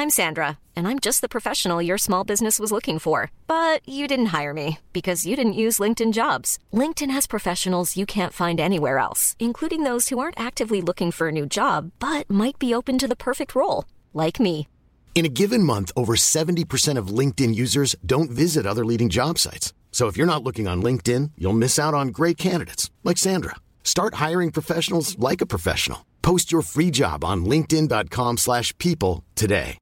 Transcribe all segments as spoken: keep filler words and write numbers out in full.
I'm Sandra, and I'm just the professional your small business was looking for. But you didn't hire me because you didn't use LinkedIn Jobs. LinkedIn has professionals you can't find anywhere else, including those who aren't actively looking for a new job, but might be open to the perfect role, like me. In a given month, over seventy percent of LinkedIn users don't visit other leading job sites. So if you're not looking on LinkedIn, you'll miss out on great candidates like Sandra. Start hiring professionals like a professional. Post your free job on linkedin.com slash people today.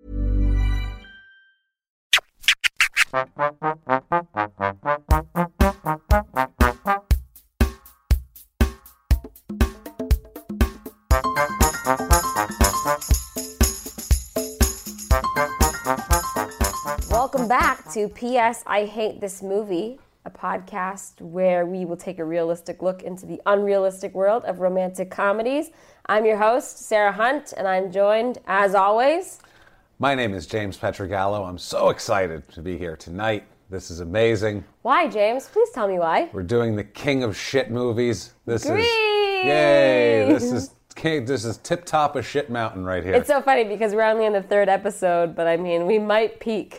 Welcome back to P S I Hate This Movie, a podcast where we will take a realistic look into the unrealistic world of romantic comedies. I'm your host, Sarah Hunt, and I'm joined, as always... My name is James Petrogallo. I'm so excited to be here tonight. This is amazing. Why, James? Please tell me why. We're doing the king of shit movies. This Grease! is... Yay! This is... This is tip-top of shit mountain right here. It's so funny because we're only in the third episode, but I mean, we might peak.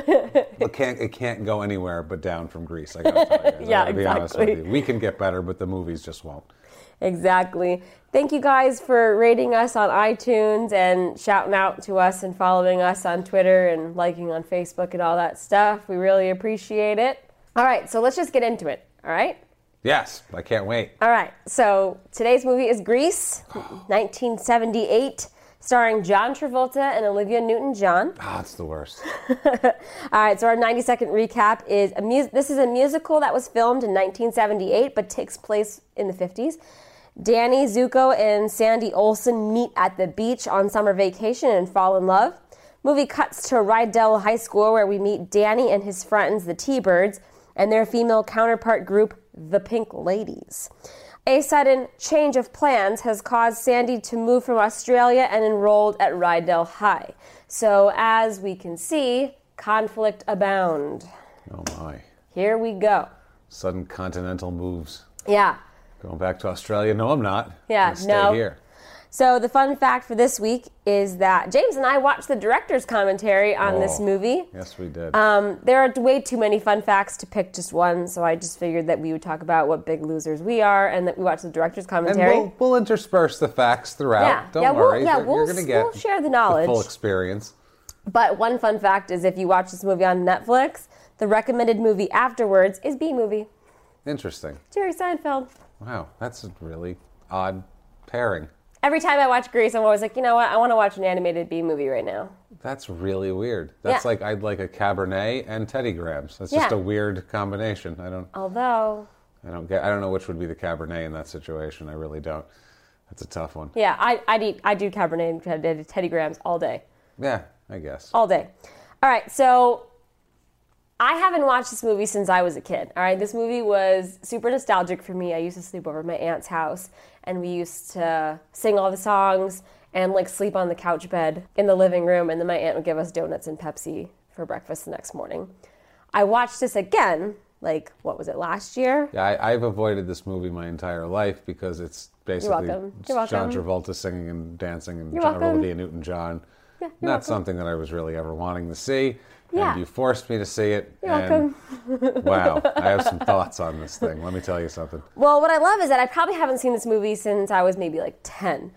It can't, it can't go anywhere but down from Grease, I gotta tell you guys. Yeah, I gotta be exactly. honest with you. We can get better, but the movies just won't. Exactly. Thank you guys for rating us on iTunes and shouting out to us and following us on Twitter and liking on Facebook and all that stuff. We really appreciate it. All right, so let's just get into it, all right? Yes, I can't wait. All right, so today's movie is Grease, nineteen seventy-eight, starring John Travolta and Olivia Newton-John. Ah, oh, it's the worst. All right, so our ninety-second recap is, a mu- this is a musical that was filmed in nineteen seventy-eight, but takes place in the fifties. Danny Zuko and Sandy Olsen meet at the beach on summer vacation and fall in love. Movie cuts to Rydell High School, where we meet Danny and his friends, the T-Birds, and their female counterpart group, the Pink Ladies. A sudden change of plans has caused Sandy to move from Australia and enrolled at Rydell High. So, as we can see, conflict abound. Oh my. Here we go. Sudden continental moves. Yeah. Going back to Australia? No, I'm not. Yeah, I'm stay no. here. So the fun fact for this week is that James and I watched the director's commentary on oh, this movie. Yes, we did. Um, there are way too many fun facts to pick just one, so I just figured that we would talk about what big losers we are and that we watched the director's commentary. And we'll, we'll intersperse the facts throughout. Yeah, Don't yeah, worry. We'll, yeah, you're we'll, you're going to get we'll share the knowledge. the full experience. But one fun fact is if you watch this movie on Netflix, the recommended movie afterwards is B-Movie. Interesting. Jerry Seinfeld. Wow, that's a really odd pairing. Every time I watch Grease, I'm always like, you know what? I want to watch an animated B-movie right now. That's really weird. That's Yeah. like I'd like a Cabernet and Teddy Grahams. That's Yeah. just a weird combination. I don't. Although, I don't get. I don't know which would be the Cabernet in that situation. I really don't. That's a tough one. yeah, I I'd eat I do Cabernet and Teddy Teddy Grahams all day, Yeah, I guess. all day. All right, so I haven't watched this movie since I was a kid. All right, this movie was super nostalgic for me. I used to sleep over at my aunt's house, and we used to sing all the songs and like sleep on the couch bed in the living room, and then my aunt would give us donuts and Pepsi for breakfast the next morning. I watched this again, like, what was it, last year? Yeah, I, I've avoided this movie my entire life because it's basically welcome. it's You're John welcome. Travolta singing and dancing and You're John welcome. Olivia Newton-John. Yeah, you're Not welcome. something that I was really ever wanting to see. Yeah. And you forced me to see it. You're and welcome. Wow, I have some thoughts on this thing. Let me tell you something. Well, what I love is that I probably haven't seen this movie since I was maybe like ten.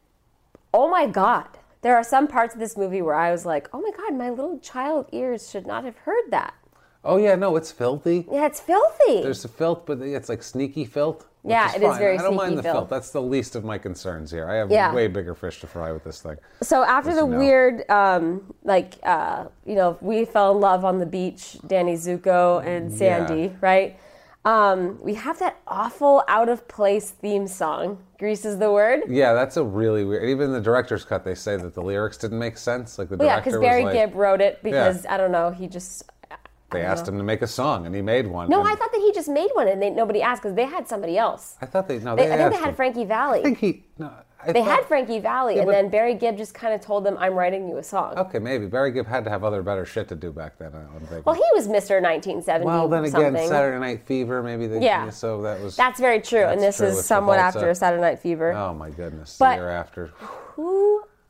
Oh my God. There are some parts of this movie where I was like, oh my God, my little child ears should not have heard that. Oh yeah, no, it's filthy. Yeah, it's filthy. There's a filth, but it's like sneaky filth. which Yeah, is it is fine. very I don't mind sneaky the filth. filth. That's the least of my concerns here. I have Yeah. way bigger fish to fry with this thing. So after As the you know. weird, um, like, uh, you know, we fell in love on the beach, Danny Zuko and Sandy, Yeah. right? Um, we have that awful out-of-place theme song. Grease is the word. Yeah, that's a really weird. Even in the director's cut, they say that the lyrics didn't make sense. Like the Well, yeah, director because Barry was like, Gibb wrote it because, I don't know, he just... they asked him to make a song, and he made one. No, and I thought that he just made one and they, nobody asked because they had somebody else. I thought they no, They, they I think they asked had him. Frankie Valli. I think he. No, I They thought, had Frankie Valli, Yeah, and but- then Barry Gibb just kind of told them, I'm writing you a song. Okay, maybe Barry Gibb had to have other better shit to do back then. I don't think. Well, he was Mister nineteen seventy Well, then again, something. Saturday Night Fever, maybe. They, Yeah. So that was. That's very true, and That's this true is with somewhat Travolta. after Saturday Night Fever. Oh my goodness! But- the year after. Who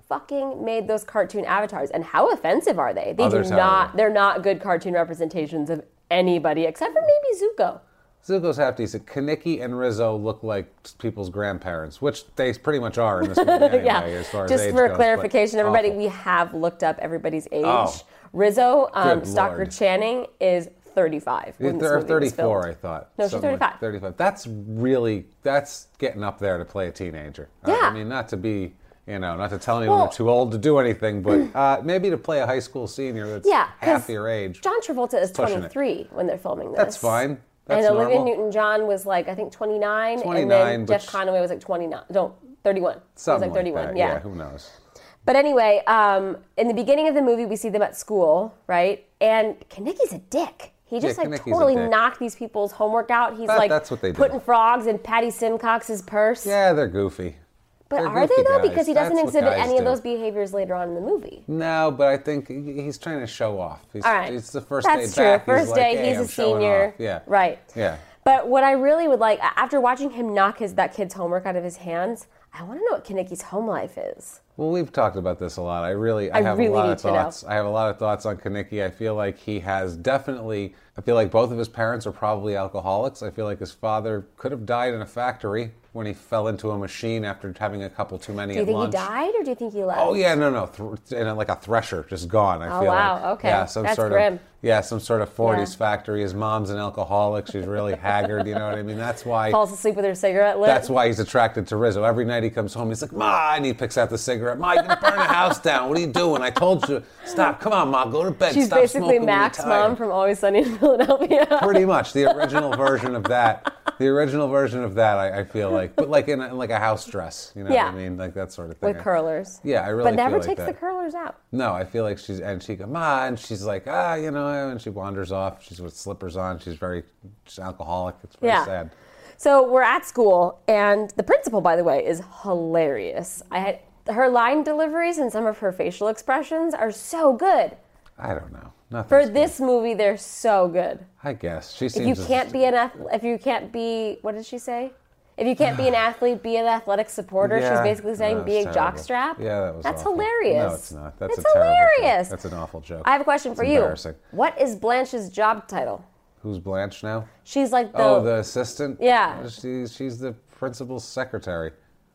fucking made those cartoon avatars? And how offensive are they? They Oh, do they're not, terrible. they're not good cartoon representations of anybody except for maybe Zuko. Zuko's half decent. Kaneki and Rizzo look like people's grandparents, which they pretty much are in this movie anyway, yeah. as far as Just age for goes, clarification, but everybody, awful. we have looked up everybody's age. Oh. Rizzo, um, Good Stockard Lord. Channing, is thirty-five. When this They're movie was thirty-four, filmed. I thought. No, she's Something like thirty-five. thirty-five. That's really, that's getting up there to play a teenager. Uh, Yeah. I mean, not to be, you know, not to tell anyone Well- they're too old to do anything, but uh, maybe to play a high school senior that's Yeah, 'cause half your age. John Travolta is Pushing it. twenty-three when they're filming this. That's fine. That's and Olivia normal. Newton-John was like, I think twenty-nine, and twenty-nine, then Jeff which- Conaway was like twenty-nine. No, thirty-one. Something he was like thirty-one. that. Yeah. Who knows? But anyway, um, in the beginning of the movie, we see them at school, right? And Kaneki's a dick. He just Yeah, like Kaneki's a totally dick. knocked these people's homework out. He's That- like that's what they do. putting frogs in Patty Simcox's purse. Yeah, they're goofy. but They're are they goofy though? guys. Because he doesn't That's what exhibit guys any of do. those behaviors later on in the movie. No, but I think he- he's trying to show off. He's, All right, It's the first that's day true. back. First he's day, like, hey, he's I'm a showing senior. off. Yeah. Right. Yeah. But what I really would like, after watching him knock his that kid's homework out of his hands, I want to know what Kaneki's home life is. Well, we've talked about this a lot. I really, I, I have really a lot need of to know. thoughts. I have a lot of thoughts on Kaneki. I feel like he has definitely. I feel like both of his parents are probably alcoholics. I feel like his father could have died in a factory when he fell into a machine after having a couple too many Do you at think lunch. he died, or do you think he left? Oh yeah, no, no, Th- in a, like a thresher, just gone. I Oh, feel wow, like. okay. Yeah, some That's sort grim. of yeah, some sort of forties Yeah. factory. His mom's an alcoholic. She's really haggard. You know what I mean? That's why. Falls asleep with her cigarette lit. That's why he's attracted to Rizzo. Every night he comes home, he's like, Ma, and he picks out the cigarette. Ma, you're gonna burn the house down. What are you doing? I told you. Stop. Come on, Ma, go to bed. She's Stop basically smoking when you're Mac's tired." mom from Always Sunny in Philadelphia. Pretty much the original version of that. The original version of that, I, I feel like, but like in, a, in like a house dress. You know Yeah. what I mean? Like that sort of thing. With curlers. Yeah, I really But never feel like takes that. the curlers out. No, I feel like she's, and she goes, Ma, and she's like, ah, you know, and she wanders off. She's with slippers on. She's very, she's alcoholic. It's very Yeah. sad. So we're at school, and the principal, by the way, is hilarious. I had her line deliveries and some of her facial expressions are so good. I don't know. Nothing. For this movie, they're so good. I guess she If seems. you can't be an ath- if you can't be, what did she say? If you can't be an athlete, be an athletic supporter. Yeah. She's basically saying No, be a it's terrible. jockstrap. Yeah, that was That's awful. hilarious. No, it's not. That's it's a terrible hilarious. joke. That's an awful joke. I have a question for It's you. embarrassing. What is Blanche's job title? Who's Blanche now? She's like the. Oh, the assistant? Yeah. She's, she's the principal's secretary,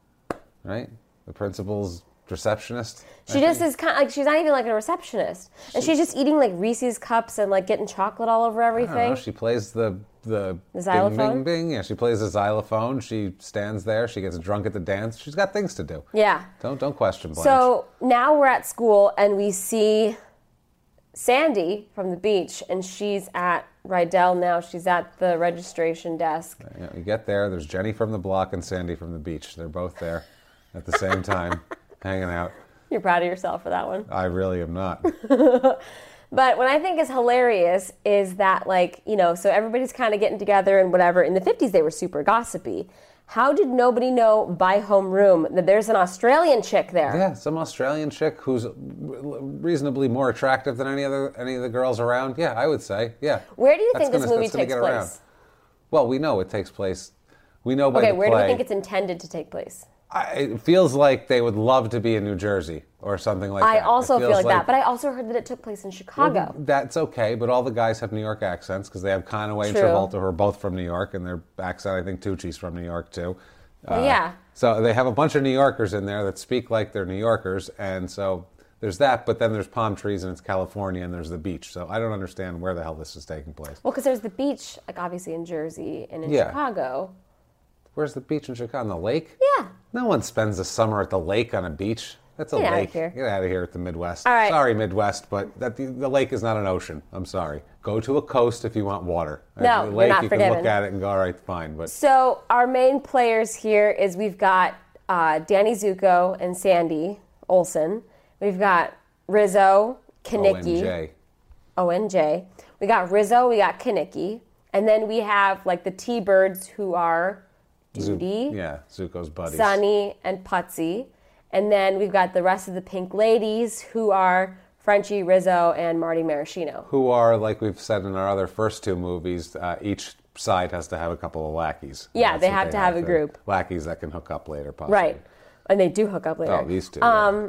right? The principal's receptionist. She just is kind of like, she's not even like a receptionist. And she's just eating like Reese's cups and like getting chocolate all over I don't know. everything. She plays the the, The xylophone? Bing, bing, bing. Yeah, she plays the xylophone. She stands there. She gets drunk at the dance. She's got things to do. Yeah. Don't don't question Blanche. So now we're at school and we see Sandy from the beach, and she's at Rydell now. She's at the registration desk. You know, you get there. There's Jenny from the block and Sandy from the beach. They're both there at the same time, hanging out. You're proud of yourself for that one. I really am not. But what I think is hilarious is that, like, you know, so everybody's kind of getting together and whatever. In the fifties, they were super gossipy. How did nobody know by homeroom that there's an Australian chick there? Yeah, some Australian chick who's reasonably more attractive than any other any of the girls around. Yeah, I would say. Yeah. Where do you That's think this gonna- movie that's gonna takes get place? around. Well, we know it takes place. We know by Okay, the where do play. we think it's intended to take place? I, it feels like they would love to be in New Jersey or something like I that. also It feel feels like, that, but I also heard that it took place in Chicago. That's okay, but all the guys have New York accents because they have Conaway and True. Travolta who are both from New York, and their accent, I think Tucci's from New York too. Well, yeah. So they have a bunch of New Yorkers in there that speak like they're New Yorkers, and so there's that, but then there's palm trees and it's California and there's the beach. So I don't understand where the hell this is taking place. Well, because there's the beach, like obviously in Jersey and in Yeah. Chicago. Where's the beach in Chicago? On the lake? Yeah. No one spends the summer at the lake on a beach. That's a Get outta lake. here. Get out of here at the Midwest. All right. Sorry, Midwest, but that the, the lake is not an ocean. I'm sorry. Go to a coast if you want water. No, the you're lake, not you forgiven. can look at it and go, all right, fine. But So our main players here is we've got uh, Danny Zuko and Sandy Olsen. We've got Rizzo, O N Kanicki. J. O N J. We got Rizzo, we got Kanicki. And then we have like the T-Birds who are Zu- Duty, Yeah, Zuko's buddies. Sunny, and Putsy. And then we've got the rest of the Pink Ladies who are Frenchie, Rizzo, and Marty Maraschino. Who are, like we've said in our other first two movies, uh, each side has to have a couple of lackeys. Yeah, That's they what have to have a They're group. Lackeys that can hook up later, possibly. Right. And they do hook up later. Oh, these two. Um,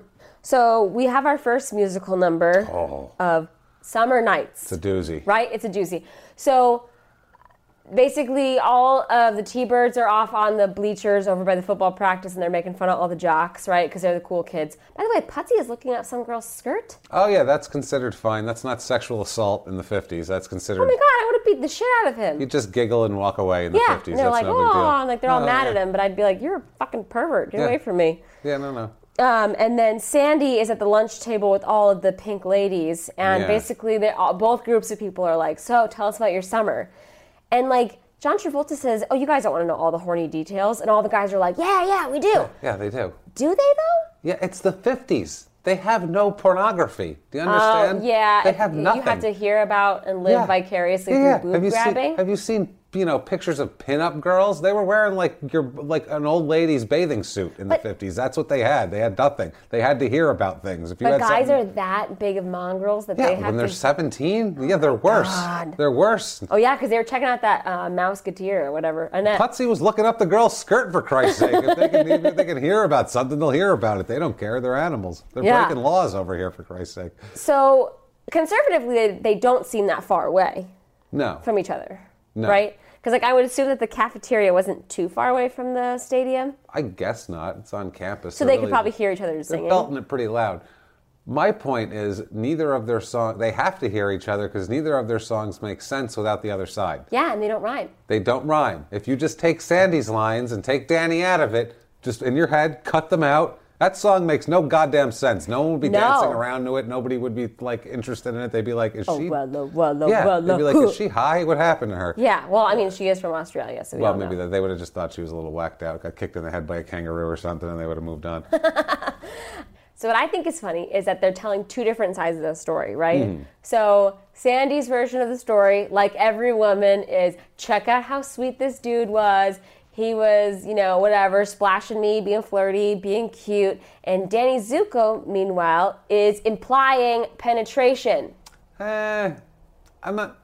So we have our first musical number Oh. of Summer Nights. It's a doozy. Right? It's a doozy. So basically all of the T-Birds are off on the bleachers over by the football practice, and they're making fun of all the jocks, right? Because they're the cool kids. By the way, Putsy is looking at some girl's skirt. Oh, yeah, that's considered fine. That's not sexual assault in the fifties. That's considered... Oh my God, I would have beat the shit out of him. You just giggle and walk away in the yeah, fifties. and they're That's like, no big deal. oh, and like they're all No, mad yeah. at him, but I'd be like, you're a fucking pervert. Get Yeah. away from me. Yeah, no, no. Um, and then Sandy is at the lunch table with all of the pink ladies, and Yeah. basically they all, both groups of people are like, so tell us about your summer. And like John Travolta says, oh, you guys don't want to know all the horny details. And all the guys are like, yeah, yeah, we do. Yeah, they do. Do they though? Yeah, it's the fifties. They have no pornography. Do you Oh, understand? yeah. They have nothing. You have to hear about and live Yeah. vicariously Yeah, through yeah. Have boob you grabbing. Seen, have you seen, you know, pictures of pinup girls? They were wearing like your like an old lady's bathing suit in But- the fifties. That's what they had. They had nothing. They had to hear about things. If you But had guys something- are that big of mongrels that yeah, they have when they're to... seventeen, yeah, they're worse. God. They're worse. Oh yeah, because they were checking out that uh, Mouseketeer or whatever. Annette. Putsy was looking up the girl's skirt, for Christ's sake. If they can, if they can hear about something, they'll hear about it. They don't care. They're animals. They're Yeah. breaking laws over here, for Christ's sake. So conservatively, they, they don't seem that far away No. from each other, No. right? Because like I would assume that the cafeteria wasn't too far away from the stadium, I guess not. It's on campus. so they could probably hear each other They're singing. belting it pretty loud. My point is, neither of their songs, they have to hear each other because neither of their songs make sense without the other side. Yeah, and they don't rhyme. They don't rhyme. If you just take Sandy's lines and take Danny out of it, just in your head, cut them out, that song makes no goddamn sense. No one would be No. dancing around to it. Nobody would be like interested in it. They'd be like, is Oh, she... well, uh, well, uh, yeah, well, they'd be uh, like, is she high? What happened to her? Yeah, well, I mean, she is from Australia, so we Well, don't maybe know. that they would have just thought she was a little whacked out, got kicked in the head by a kangaroo or something, and they would have moved on. So what I think is funny is that they're telling two different sides of the story, right? Mm-hmm. So Sandy's version of the story, like every woman, is check out how sweet this dude was. He was, you know, whatever, splashing me, being flirty, being cute. And Danny Zuko, meanwhile, is implying penetration. Eh, I'm not...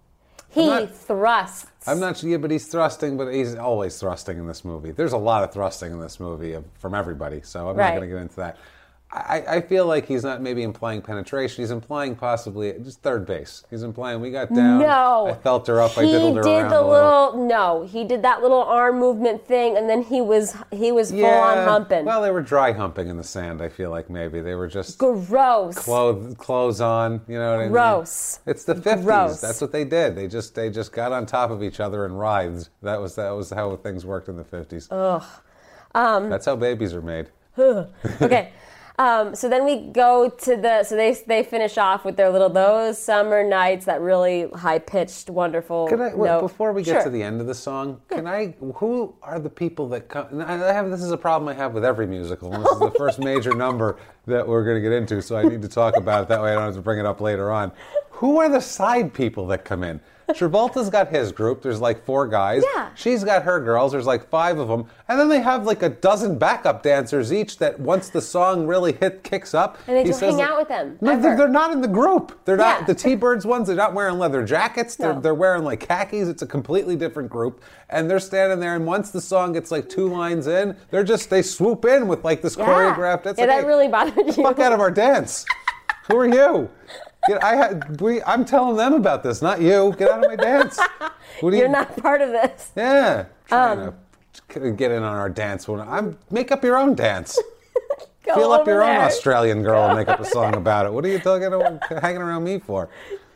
He not- thrusts. I'm not sure, yeah, but he's thrusting, but he's always thrusting in this movie. There's a lot of thrusting in this movie of- from everybody, so I'm Right. not going to get into that. I, I feel like he's not maybe implying penetration. He's implying possibly just third base. He's implying we got down. No. I felt her up. I He diddled her did around the a little. little no. He did that little arm movement thing, and then he was he was full on humping. Well, they were dry humping in the sand. I feel like maybe they were just Gross. clothes clothes on. You know what I mean? Gross. It's the fifties. Gross. That's what they did. They just they just got on top of each other and writhed. That was that was how things worked in the fifties. Ugh. Um, That's how babies are made. Okay. Um, so then we go to the, so they they finish off with their little, those summer nights, that really high-pitched, wonderful Can I, wait, note. before we get Sure. to the end of the song, can I, who are the people that come, and I have, this is a problem I have with every musical, and this is the first major number that we're going to get into, so I need to talk about it, that way I don't have to bring it up later on. Who are the side people that come in? Travolta's got his group, there's like four guys. Yeah. She's got her girls, there's like five of them. And then they have like a dozen backup dancers each that once the song really hit kicks up. And they he just says hang that- out with them, No, ever. they're, they're not in the group. They're Yeah. not, the T-Birds ones, they're not wearing leather jackets. They're, No. they're wearing like khakis. It's a completely different group. And they're standing there, and once the song gets like two lines in, they're just, they swoop in with like this Yeah. choreographed. It's Yeah, like, that hey, really bothered get the you. fuck out of our dance. Who are you? Get, I had, we, I'm telling them about this, not you. Get out of my dance. What do you, You're not part of this. Yeah. Trying Um, to get in on our dance. When I'm, make up your own dance. Go Feel up over your own there. Australian girl and make up a song about it. What are you talking about, hanging around me for?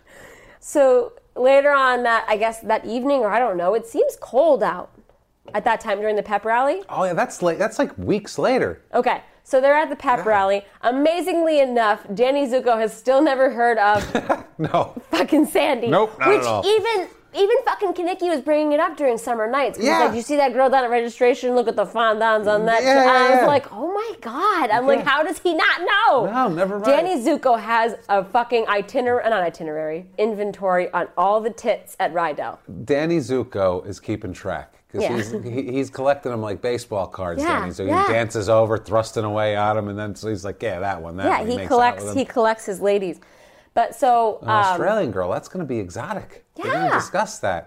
So later on that, I guess that evening, or I don't know, it seems cold out at that time during the pep rally. Oh yeah, that's late. That's like weeks later. Okay, so they're at the pep rally. Amazingly enough, Danny Zuko has still never heard of No. fucking Sandy. Nope, not which at all. even even fucking Kaneki was bringing it up during summer nights. 'Cause he's Yeah. like, you see that girl down at registration? Look at the fondants on that. Yeah, and I yeah, was yeah. like, oh my god. I'm like, how does he not know? No, never mind. Danny Zuko has a fucking itinerary, not itinerary, inventory on all the tits at Rydell. Danny Zuko is keeping track. Because Yeah. he's, he, he's collecting them like baseball cards, Yeah, Danny. So yeah. he dances over, thrusting away at him, and then so he's like, yeah, that one, that Yeah, one. he makes out collects with he him. collects his ladies. But so An um, Australian girl, that's going to be exotic. We Yeah. didn't discuss that.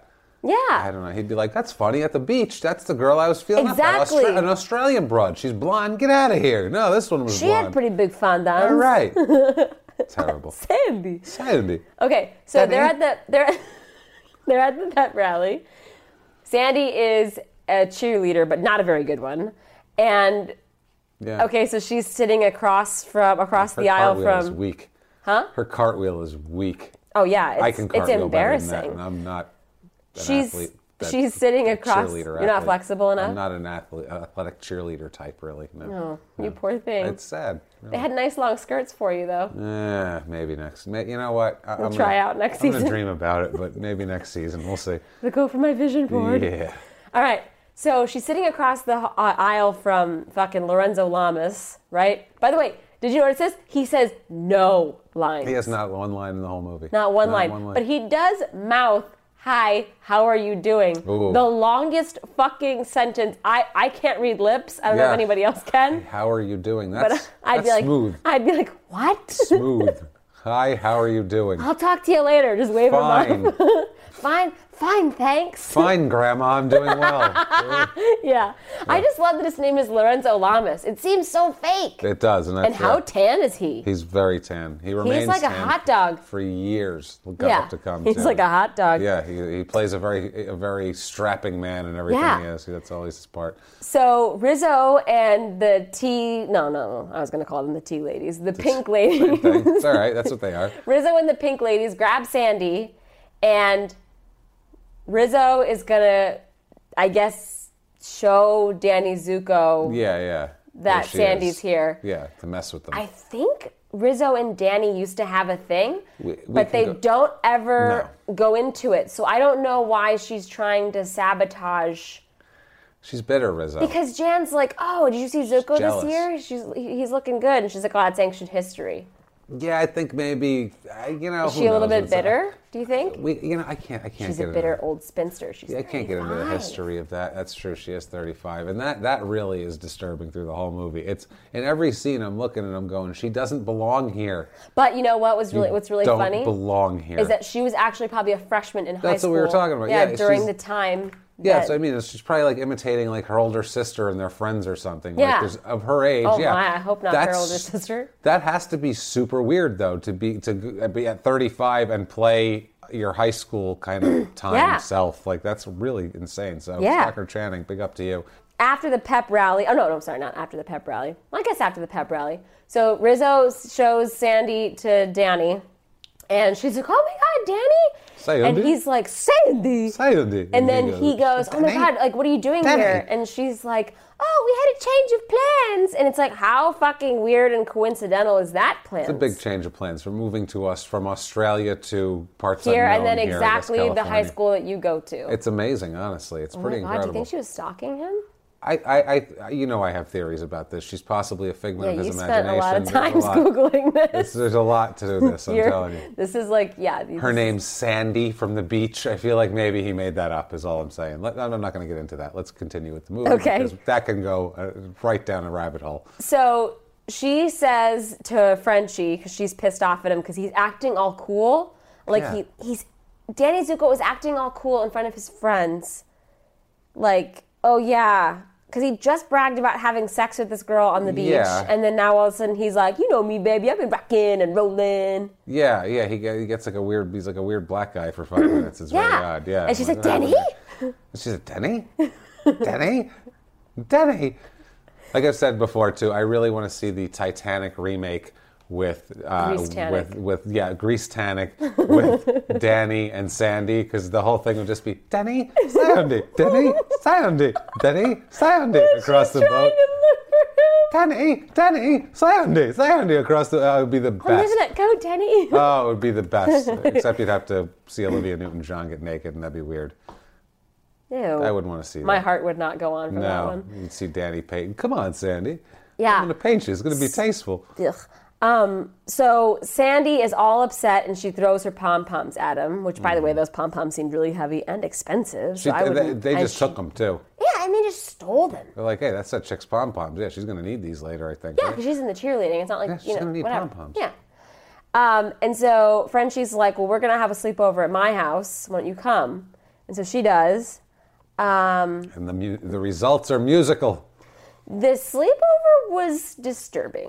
Yeah. I don't know. He'd be like, that's funny, at the beach. That's the girl I was feeling Exactly. up at. Austra- an Australian broad. She's blonde. Get out of here. No, this one was She blonde. had pretty big fondants. All right. Terrible. Sandy. Sandy. Okay, so Sandy? they're at the they're they're at the pep rally. Sandy is a cheerleader, but not a very good one. And Yeah. okay, so she's sitting across from across Her the aisle cartwheel is from. weak. Huh? Her cartwheel is weak. Oh yeah, it's, I can it's cartwheel better than that, embarrassing. and I'm not an She's athlete. That's she's sitting a across. cheerleader You're not athlete. flexible enough. I'm not an athlete, athletic cheerleader type, really. No, Oh, you No. poor thing. It's sad. No. They had nice long skirts for you though. Eh, maybe next. may- You know what? I, We'll I'm try gonna, out next I'm season. gonna dream about it, but maybe next season. We'll see. The go for my vision board. Yeah. All right. So she's sitting across the uh, aisle from fucking Lorenzo Lamas, right? By the way, did you notice this? He says no lines. He has not one line in the whole movie. Not one, line. But he does mouth, hi, how are you doing? Ooh. The longest fucking sentence. I, I can't read lips. I don't know Yeah. if anybody else can. How are you doing? That's, But I'd that's be like, smooth. I'd be like, what? Smooth. Hi, how are you doing? I'll talk to you later. Just wave Fine. him up. Fine, fine, thanks. Fine, Grandma, I'm doing well. Yeah. I just love that his name is Lorenzo Lamas. It seems so fake. It does, and that's And how yeah. tan is he? He's very tan. He remains like a tan hot dog. for years. Got yeah. up to come. He's too. like a hot dog. Yeah, he, he plays a very a very strapping man in everything Yeah. he is. That's always his part. So Rizzo and the tea, no, no, no, I was going to call them the tea ladies, the pink ladies. Thing. It's all right. That's what they are. Rizzo and the pink ladies grab Sandy, and Rizzo is going to, I guess, show Danny Zuko Yeah, yeah. that There she Sandy's is. here. Yeah, to mess with them. I think Rizzo and Danny used to have a thing, We- we but can they go- don't ever go into it. So I don't know why she's trying to sabotage. She's bitter, Rizzo. Because Jan's like, oh, did you see Zuko jealous. this year? She's he's looking good, and she's like, oh, that's ancient history. Yeah, I think maybe uh, you know. Is who she a little knows bit what's up. bitter? Do you think? We, you know, I can't. I can't She's get a into bitter that. old spinster. She's I can't get into the thirty-five. history of that. That's true. She is thirty-five, and that that really is disturbing through the whole movie. It's in every scene. I'm looking and I'm going, she doesn't belong here. But you know what was really You what's really don't funny belong here. is that she was actually probably a freshman in high That's school. what we were talking about. Yeah, Yeah, during she's- the time. Yeah, that- so I mean, it's- she's probably like imitating like her older sister and their friends or something. Yeah. Like there's, of her age. Oh yeah. my, I hope not her That's- older sister. That has to be super weird though to be to g- be at thirty-five and play your high school kind of time Yeah. self. Like that's really insane. So Yeah. Tucker Channing, big up to you. After the pep rally, oh no, no, I'm sorry, not after the pep rally. Well, I guess after the pep rally. So Rizzo shows Sandy to Danny, and she's like, "Oh my God, Danny!" Sandy? And he's like, "Sandy." Sandy. And then he goes, "Oh my Danny? God, like what are you doing Danny. here?" And she's like, "Oh, we had a change of plans." And it's like, how fucking weird and coincidental is that plan? It's a big change of plans from moving to us from Australia to parts here, and unknown then here, I guess, exactly the high California. school that you go to. It's amazing, honestly. It's oh pretty my God, do you incredible. think she was stalking him? I, I, I, you know, I have theories about this. She's possibly a figment Yeah, of you his spent a imagination. lot of There's times lot. Googling this. It's- there's a lot to this. I'm You're- telling you. This is like, yeah. these- Her name's Sandy from the beach. I feel like maybe he made that up. Is all I'm saying. Let, I'm not going to get into that. Let's continue with the movie. Okay. Because that can go uh, right down a rabbit hole. So she says to Frenchie, because she's pissed off at him because he's acting all cool. Like Yeah. he, he's, Danny Zuko was acting all cool in front of his friends. Like, oh yeah. Because he just bragged about having sex with this girl on the beach. Yeah. And then now all of a sudden he's like, you know me, baby. I've been rocking and rolling. Yeah, yeah. He, get- he gets like a weird. He's like a weird black guy for five minutes. It's very Yeah. odd. Yeah. And she's I'm like, Danny? "Oh." She's like, Denny? Denny? Denny? Like I've said before, too, I really want to see the Titanic remake with, uh, Grease-tanic. with, with, yeah, Grease Tanic with Danny and Sandy, because the whole thing would just be, Denny, Sandy, Denny, Sandy, Denny, Sandy, across the She's boat. trying to look for him. Danny, Danny, Sandy, Sandy, across the, uh, it would be the I'm best. losing it. Go, Danny. Oh, it would be the best. Except you'd have to see Olivia Newton-John get naked, and that'd be weird. Ew. I wouldn't want to see that. My heart would not go on for that No, one. you'd see Danny paint. Come on, Sandy. Yeah. I'm going to paint you. It's going to be tasteful. Ugh. Um, so Sandy is all upset and she throws her pom-poms at him, which, by the way, those pom-poms seemed really heavy and expensive. She, So I they wouldn't- they and just she- took them, too. Yeah, and they just stole them. They're like, hey, that's that chick's pom-poms. Yeah, she's going to need these later, I think. Yeah, right? because she's in the cheerleading. It's not like, Yeah, she's you know, gonna need whatever. pom-poms. Yeah. Um, and so Frenchie's like, well, we're going to have a sleepover at my house. Why don't you come? And so she does. Um, and the mu- the results are musical. the sleepover was disturbing.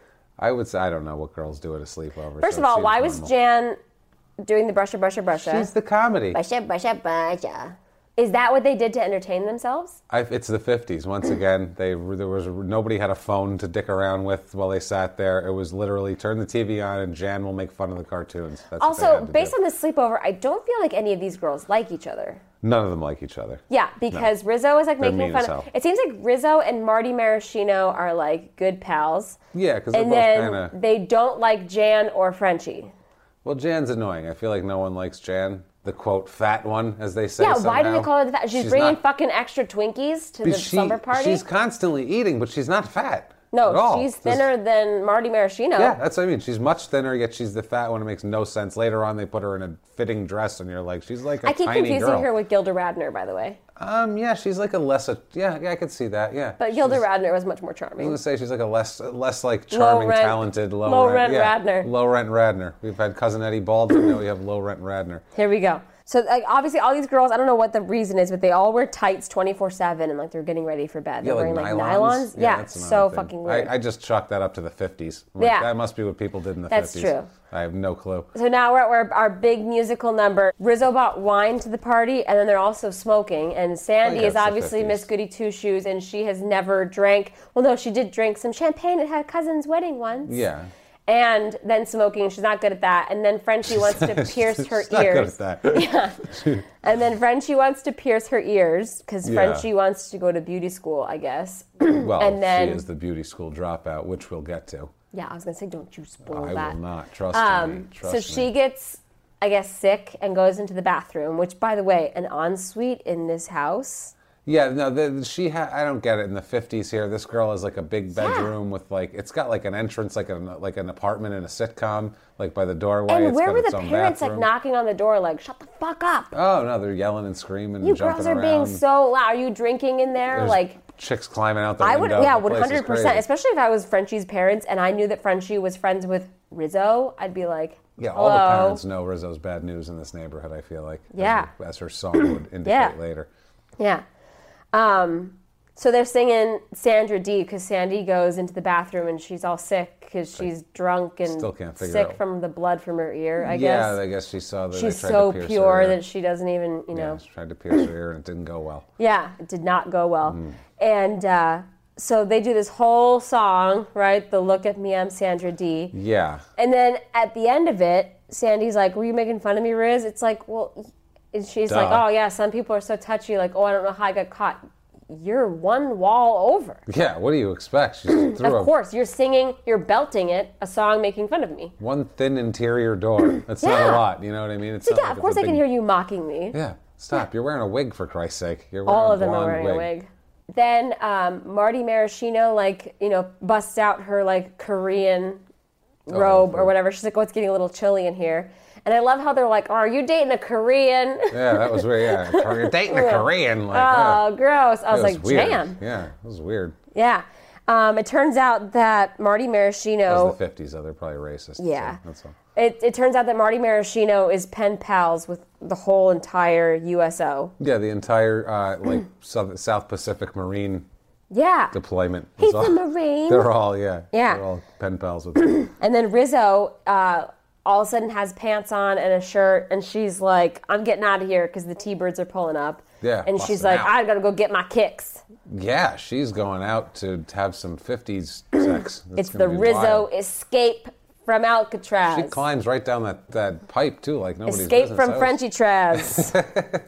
I would say, I don't know what girls do at a sleepover. First so of all, it why seems was normal. Jan doing the brusher, brusher, brusher? She's the comedy. Brusher, brusher, brusher. Is that what they did to entertain themselves? I, it's the fifties. Once again, they there was nobody had a phone to dick around with while they sat there. It was literally turn the T V on and Jan will make fun of the cartoons. That's Also, based on the sleepover, I don't feel like any of these girls like each other. None of them like each other. Yeah, because no. Rizzo is like They're making mean fun as of. hell. It seems like Rizzo and Marty Maraschino are like good pals. Yeah, because they're and both then kind of. they don't like Jan or Frenchie. Well, Jan's annoying. I feel like no one likes Jan. The quote fat one, as they say. Yeah, somehow. why do they call her the fat? She's, She's bringing not, fucking extra Twinkies to the she, slumber party. She's constantly eating, but she's not fat. No, at all. she's thinner This, than Marty Maraschino. Yeah, that's what I mean. She's much thinner, yet she's the fat one. It makes no sense. Later on, they put her in a fitting dress, and you're like, she's like a I keep tiny confusing girl. her with Gilda Radner, by the way. Um, yeah, she's like a less. Yeah, yeah, I could see that. Yeah, But Gilda she's, Radner was much more I was charming. gonna say she's like a less, less like charming, rent- talented, low, low rent, rent yeah, Radner. Low rent Radner. We've had cousin Eddie Baldwin. Now we have low rent Radner. Here we go. So like, obviously all these girls, I don't know what the reason is, but they all wear tights twenty-four seven and like they're getting ready for bed. Yeah, They're like wearing nylons. like nylons. Yeah, that's so another thing. fucking weird. I, I just chalked that up to the fifties. Like, Yeah. that must be what people did in the That's fifties. true. I have no clue. So now we're at our, our big musical number. Rizzo bought wine to the party, and then they're also smoking. And Sandy Oh, yeah, is it's the obviously fifties. Miss Goody Two Shoes, and she has never drank. Well, no, she did drink some champagne at her cousin's wedding once. Yeah. And then smoking. She's not good at that. And then Frenchie wants to pierce She's her not ears. good at that. Yeah. And then Frenchie wants to pierce her ears because Yeah. Frenchie wants to go to beauty school, I guess. Well, And then- she is the beauty school dropout, which we'll get to. Yeah, I was going to say, don't you spoil I that. will not. Trust Um, me. Trust so me. she gets, I guess, sick and goes into the bathroom, which, by the way, an ensuite in this house. Yeah, no, the, she. Ha- I don't get it. In the fifties here, this girl has like a big bedroom with like it's got like an entrance, like an like an apartment in a sitcom, like by the doorway. And It's where got were its the own parents like bathroom. knocking on the door, like, shut the fuck up? Oh no, they're yelling and screaming You and jumping girls are around. being so loud. Are you drinking in there? There's like, chicks climbing out the I would, window. yeah, The one place is hundred percent. crazy. Especially if I was Frenchie's parents and I knew that Frenchie was friends with Rizzo, I'd be like, Yeah, all the hello? parents know Rizzo's bad news in this neighborhood. I feel like. Yeah. as, as her song would indicate Yeah. later. Yeah. Um, so they're singing Sandra D because Sandy goes into the bathroom and she's all sick because she's drunk and Still can't figure sick out- from the blood from her ear, I Yeah, guess. I guess she saw that She's they tried so to pierce pure her ear. that she doesn't even, you Yeah, know. she tried to pierce her ear and it didn't go well. Yeah, it did not go well. Mm. And uh, so they do this whole song, right? The Look at Me, I'm Sandra D. Yeah. And then at the end of it, Sandy's like, were you making fun of me, Riz? It's like, well, and she's Duh. like, oh, yeah, some people are so touchy. Like, oh, I don't know how I got caught. You're one wall over. Yeah, what do you expect? She threw Of a course, you're singing, you're belting it, a song making fun of me. one thin interior door. That's not Yeah. a lot, you know what I mean? It's So not yeah, like of course it's I a can big- hear you mocking me. Yeah, stop. You're wearing a wig, for Christ's sake. You're wearing All a of them are blonde wearing a wig. Then um, Marty Maraschino, like, you know, busts out her, like, Korean robe her- or whatever. She's like, oh, it's getting a little chilly in here. And I love how they're like, oh, are you dating a Korean? Yeah, that was weird. Yeah, you're dating a Korean. Like, Oh, yeah. gross. I was That like, weird. damn. Yeah, it was weird. Yeah. Um, it turns out that Marty It Maraschino... was the fifties, though. They're probably racist. Yeah. So that's all. It, it turns out that Marty Maraschino is pen pals with the whole entire U S O. Yeah, the entire uh, like South, South Pacific Marine Yeah. deployment. He's is all- a Marine. They're all, yeah. Yeah. They're all pen pals with them. And then Rizzo uh, all of a sudden has pants on and a shirt, and she's like, I'm getting out of here because the T-Birds are pulling up. Yeah, And she's busting like, out. I gotta go get my kicks. Yeah, she's going out to have some fifties sex. That's It's the gonna be Rizzo wild. escape from Alcatraz. She climbs right down that, that pipe, too, like nobody's Escape business. from That was- Frenchy Traz.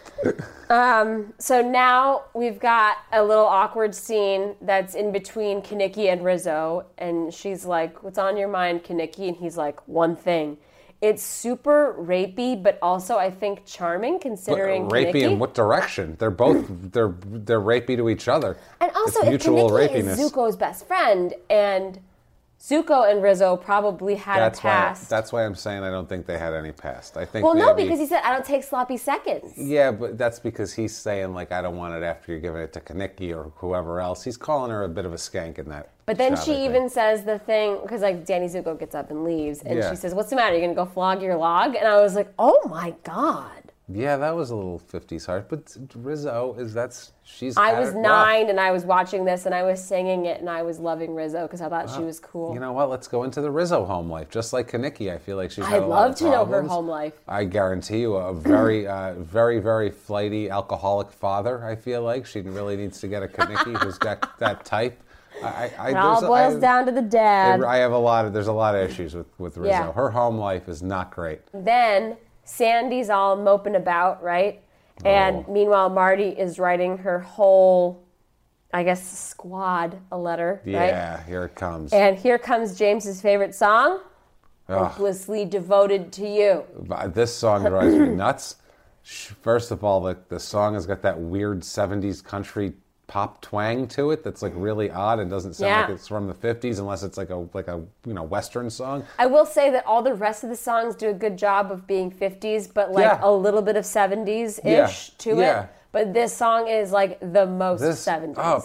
um, so now we've got a little awkward scene that's in between Kaniki and Rizzo, and she's like, what's on your mind, Kaniki? And he's like, one thing. It's super rapey, but also I think charming But considering rapey Kaneki. in what direction? They're both they're they're rapey to each other. And also, it's if mutual Kaneki rapiness. is Zuko's best friend, and Zuko and Rizzo probably had that's a why past. that's why I'm saying I don't think they had any past. I think well, no, maybe- because he said, I don't take sloppy seconds. Yeah, but that's because he's saying like I don't want it after you're giving it to Kaneki or whoever else. He's calling her a bit of a skank in that. But then shot, she I think. even says the thing, because like Danny Zuko gets up and leaves, and Yeah. she says, what's the matter? You're going to go flog your log? And I was like, oh my God. Yeah, that was a little fifties heart, but Rizzo is that's she's. I had was it rough. nine and I was watching this and I was singing it and I was loving Rizzo because I thought she was cool. You know what? Let's go into the Rizzo home life. Just like Kanicki, I feel like she's. I'd had a lot love of to know her problems. home life. I guarantee you, a very, uh, very, very flighty alcoholic father. I feel like she really needs to get a Kanicki who's got that type. I, I, It all boils I, down to the dad. I have a lot of. There's a lot of issues with with Rizzo. Yeah. Her home life is not great. Then Sandy's all moping about, right? And Oh. meanwhile, Marty is writing her whole, I guess, squad a letter, right? Yeah, here it comes. And here comes James's favorite song, Ugh. Hopelessly Devoted to You. This song drives me nuts. First of all, the, the song has got that weird seventies country pop twang to it that's like really odd and doesn't sound Yeah. like it's from the fifties unless it's like a like a you know Western song. I will say that all the rest of the songs do a good job of being fifties, but like Yeah. a little bit of seventies-ish Yeah. to Yeah. it. But this song is like the most This seventies. oh,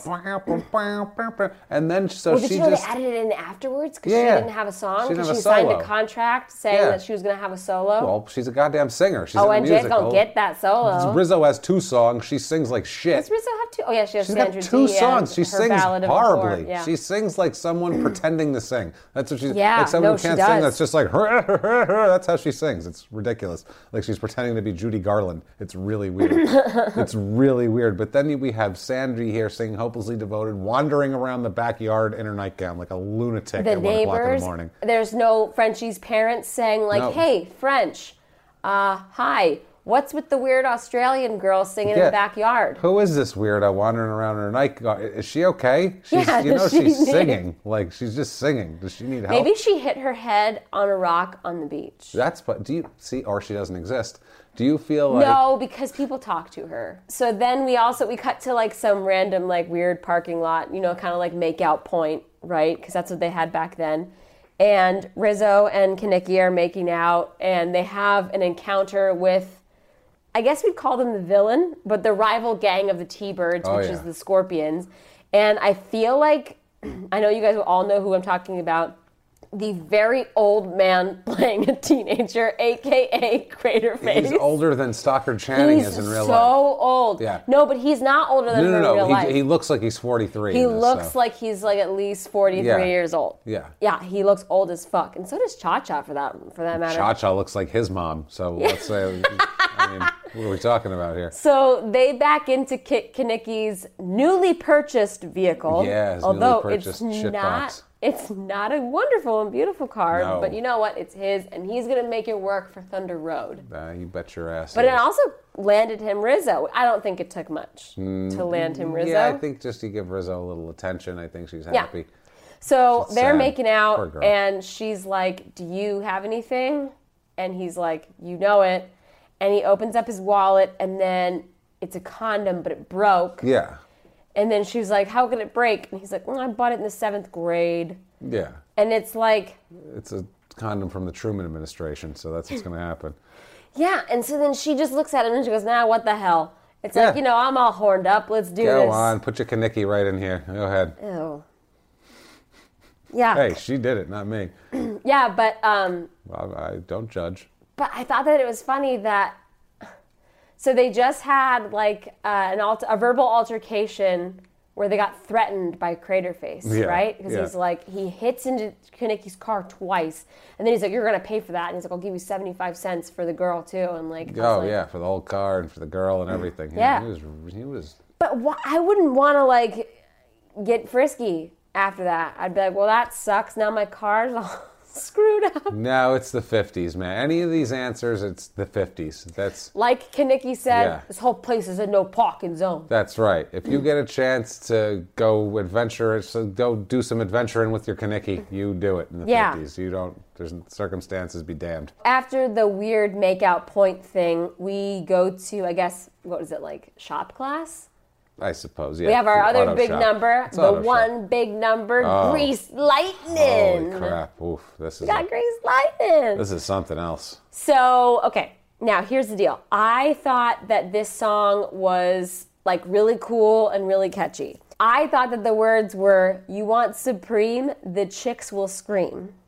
and then so Well, did she you know just they added it in afterwards because Yeah, she yeah. didn't have a song? She didn't Because have she a signed solo. a contract saying Yeah. that she was going to have a solo. well, she's a goddamn singer. She's oh, in a and Jay's musical. going to get that solo. Rizzo has two songs. She sings like shit. Does Rizzo have two? Oh, yeah, she has She's Sandra got two Dee songs. and She her sings Ballad of the horribly. Four, yeah. She sings like someone pretending to sing. That's what she's Yeah, like. Someone no, who she can't sing. does. That's just like that's how she sings. It's ridiculous. Like she's pretending to be Judy Garland. It's really weird. It's really weird. But then we have Sandry here singing "Hopelessly Devoted," wandering around the backyard in her nightgown like a lunatic The at one o'clock in the neighbors, morning. there's no Frenchie's parents saying like, No. hey, French, uh, hi, what's with the weird Australian girl singing in Yeah. the backyard? Who is this weirdo wandering around in her nightgown? Is she okay? She's, Yeah, you know, does she she's need- singing. Like she's just singing. Does she need help? Maybe she hit her head on a rock on the beach. That's but do you see, or she doesn't exist? Do you feel like No, because people talk to her. So then we also, we cut to like some random like weird parking lot, you know, kind of like make out point, right? Because that's what they had back then. And Rizzo and Kanicki are making out and they have an encounter with, I guess we'd call them the villain, but the rival gang of the T-Birds, Oh, which yeah. is the Scorpions. And I feel like, I know you guys will all know who I'm talking about, the very old man playing a teenager, a k a. Craterface. he's older than Stockard Channing He's is in real so life? old. Yeah. No, but he's not older than No, her no, in real no. life. He, he looks like he's forty-three. He in this, looks so. like he's like at least forty-three Yeah. years old. Yeah. Yeah, he looks old as fuck. And so does Cha-Cha for that for that matter. Cha-Cha looks like his mom. So let's say, I mean, what are we talking about here? So they back into K- Kanicki's newly purchased vehicle. Yeah, his although newly it's purchased not shitbox. it's not a wonderful and beautiful car, No. but you know what? It's his and he's going to make it work for Thunder Road. Uh, you bet your ass. But he it is. also landed him Rizzo. I don't think it took much to land him Rizzo. Mm, Yeah, I think just to give Rizzo a little attention, I think she's Yeah. happy. So It's they're sad. making Poor out, girl. and she's like, do you have anything? And he's like, you know it. And he opens up his wallet, and then it's a condom, but it broke. Yeah, And then she was like, how could it break? And he's like, well, I bought it in the seventh grade. yeah. And it's like, It's a condom from the Truman administration, so that's what's going to happen. yeah. And so then she just looks at him, and she goes, nah, what the hell? It's Yeah. like, you know, I'm all horned up. Let's do Go this. on, put your Kanicki right in here. Go ahead. Ew. Yeah. Hey, she did it, not me. Yeah, but um, I, I don't judge. But I thought that it was funny that, so they just had like uh, an alter, a verbal altercation where they got threatened by Craterface, Yeah, right? Because yeah. he's like, he hits into Kanicki's car twice, and then he's like, you're going to pay for that. And he's like, I'll give you seventy-five cents for the girl too. And like, I was Oh like, yeah, for the whole car and for the girl and everything. Yeah. he was. He was. But wh- I wouldn't want to like get frisky after that. I'd be like, well, that sucks. Now my car's all screwed up. No, it's the fifties, man. Any of these answers, it's the fifties. That's Like Kanicki said, Yeah. this whole place is a no parking zone. that's right. If you get a chance to go adventure, so go do some adventuring with your Kanicki, you do it in the Yeah. fifties. You don't. There's circumstances be damned. After the weird makeout point thing, we go to, I guess, what was it, like shop class? I suppose. Yeah. We have our the other auto big shop. number, It's the auto shop. one big number, Oh. Grease Lightning. Holy crap! Oof, this is Got Grease Lightning. this is something else. So, okay, now here's the deal. I thought that this song was like really cool and really catchy. I thought that the words were, you want Supreme, the chicks will scream.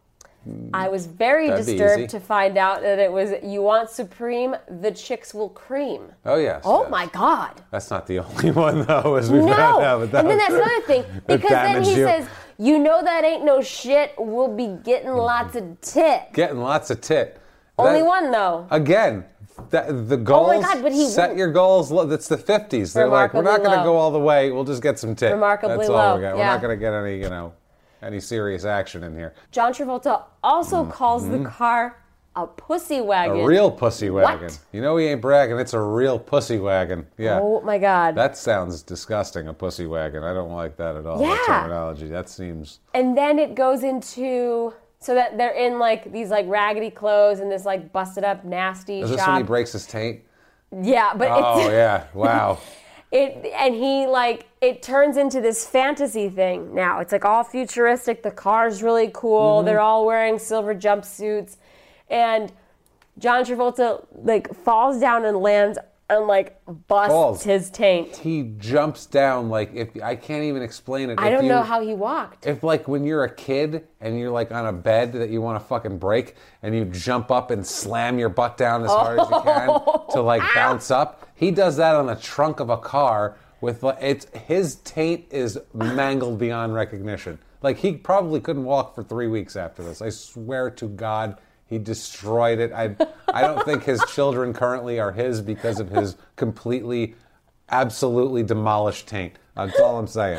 I was very That'd be disturbed easy. to find out that it was, you want Supreme, the chicks will cream. Oh, yes. Oh, yes. my God. That's not the only one, though, as we No. found out. But that And then was- that's another thing. it Because then he damaged you. says, you know that ain't no shit. We'll be getting lots of tit. Getting lots of tit. Only That- one, though. Again, that, the goals, Oh my God, but he set wouldn't- your goals, low. That's the fifties. They're like, we're not Remarkably going to low. go all the way. We'll just get some tit. Remarkably That's all low, we're going. yeah. We're not going to get any, you know, any serious action in here. John Travolta also calls the car a pussy wagon. Mm-hmm. A real pussy wagon. What? You know he ain't bragging. It's a real pussy wagon. Yeah. Oh, my God. That sounds disgusting, a pussy wagon. I don't like that at all, that Yeah. terminology. That seems... And then it goes into, so that they're in like these like raggedy clothes and this like busted up nasty Is this shop. when he breaks his taint? Yeah, but Oh, it's, yeah. Wow. it, and he like, it turns into this fantasy thing now. It's like all futuristic. The car's really cool. Mm-hmm. They're all wearing silver jumpsuits. And John Travolta like falls down and lands and like busts Falls. his taint. He jumps down like, if I can't even explain it. I If don't you- know how he walked. If like when you're a kid and you're like on a bed that you want to fucking break and you jump up and slam your butt down as hard as you can to like bounce up, he does that on the trunk of a car with like, it's his taint is mangled beyond recognition. Like he probably couldn't walk for three weeks after this. I swear to God, he destroyed it. I I don't think his children currently are his because of his completely, absolutely demolished taint. That's all I'm saying.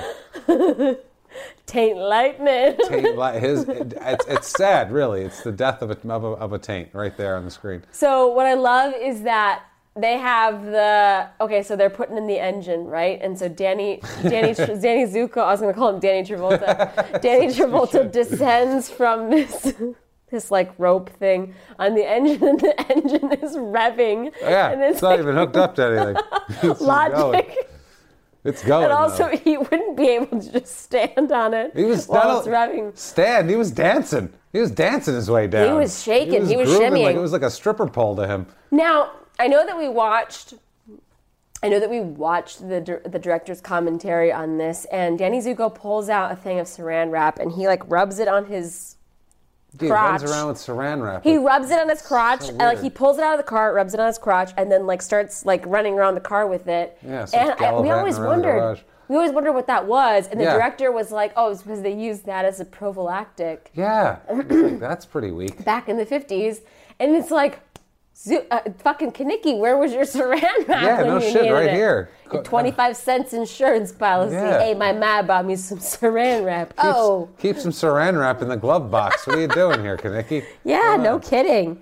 Taint lightning. Taint, like his, it, it's, it's sad, really. It's the death of a, of a of a taint right there on the screen. So what I love is that they have the, okay, so they're putting in the engine, right? And so Danny, Danny, Danny Zuko, I was going to call him Danny Travolta. Danny Travolta descends from this, this like rope thing on the engine, and the engine is revving. Yeah, and it's not even hooked up to anything. It's just going. logic. It's going. And also, though. he wouldn't be able to just stand on it He was while not it's a- revving. Stand. He was dancing. He was dancing his way down. He was shaking. He was grooving shimmying. Like it was like a stripper pole to him. Now, I know that we watched, I know that we watched the dir- the director's commentary on this, and Danny Zuko pulls out a thing of saran wrap, and he like rubs it on his He crotch. runs around with saran wrap. He rubs it on his crotch, So and like weird. he pulls it out of the car, rubs it on his crotch, and then like starts like running around the car with it. Yeah, starts and I, we gallivanting always around the wondered, garage. we always wondered what that was, and the Yeah. director was like, "Oh, it's because they used that as a prophylactic Yeah, It's like, that's pretty weak. back in the fifties," and it's like. Zoo, uh, fucking Kaneki, where was your saran wrap Yeah, when no you shit, needed right it? here. Your twenty-five cents insurance policy. Yeah. Hey, my ma bought me some saran wrap. Keep, oh, keep some saran wrap in the glove box. What are you doing here, Kaneki? yeah, no kidding.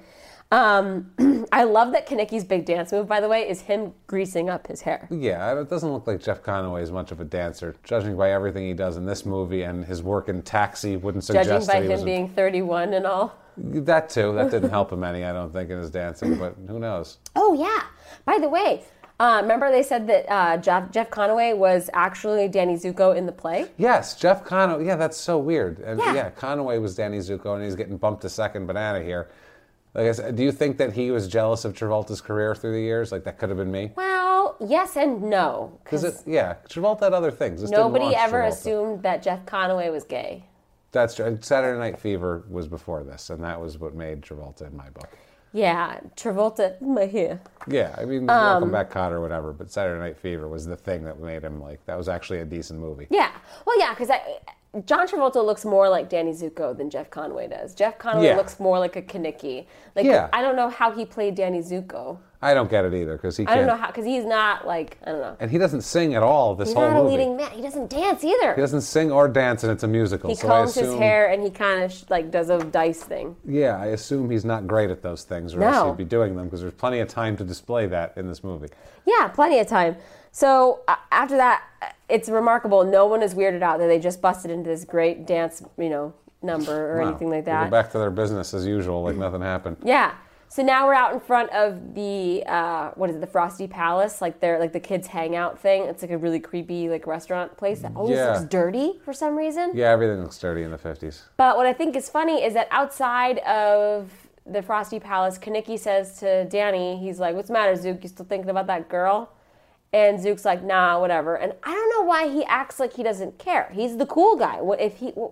Um, I love that Kaneki's big dance move, by the way, is him greasing up his hair. Yeah, it doesn't look like Jeff Conaway is much of a dancer, judging by everything he does in this movie, and his work in Taxi wouldn't suggest Judging by that he was him a- being thirty-one and all. That too. That didn't help him any, I don't think, in his dancing, but who knows? Oh, yeah. By the way, uh, remember they said that uh, Jeff, Jeff Conaway was actually Danny Zuko in the play? Yes, Jeff Conaway. Yeah, that's so weird. And Yeah. yeah, Conaway was Danny Zuko, and he's getting bumped to second banana here. Like I said, do you think that he was jealous of Travolta's career through the years? Like that could have been me? Well, yes and no. Because Because it, yeah, Travolta had other things. This didn't nobody launch ever Travolta. assumed that Jeff Conaway was gay. That's true. Saturday Night Fever was before this, and that was what made Travolta in my book. Yeah, Travolta, my hair. Yeah, I mean, Um, Welcome Back, Kotter, whatever. But Saturday Night Fever was the thing that made him like that was actually a decent movie. Yeah, well, yeah, because John Travolta looks more like Danny Zuko than Jeff Conaway does. Jeff Conaway Yeah. looks more like a Kaneki. Like, Yeah. I don't know how he played Danny Zuko. I don't get it either because he I can't. don't know how, because he's not like, I don't know. And he doesn't sing at all. This He's whole not a movie. leading man. He doesn't dance either. He doesn't sing or dance, and it's a musical. He so I combs assume, his hair and he kind of sh- like does a dice thing. Yeah, I assume he's not great at those things, or No. else he'd be doing them because there's plenty of time to display that in this movie. Yeah, plenty of time. So uh, after that, uh, it's remarkable. No one is weirded out that they just busted into this great dance, you know, number or Wow. anything like They that. go back to their business as usual, like nothing happened. Yeah. So now we're out in front of the uh, what is it, the Frosty Palace, like they're like the kids hangout thing. It's like a really creepy like restaurant place that always Yeah. looks dirty for some reason. Yeah, everything looks dirty in the fifties. But what I think is funny is that outside of the Frosty Palace, Kaneki says to Danny, he's like, "What's the matter, Zook? You still thinking about that girl?" And Zook's like, "Nah, whatever." And I don't know why he acts like he doesn't care. He's the cool guy. What if he?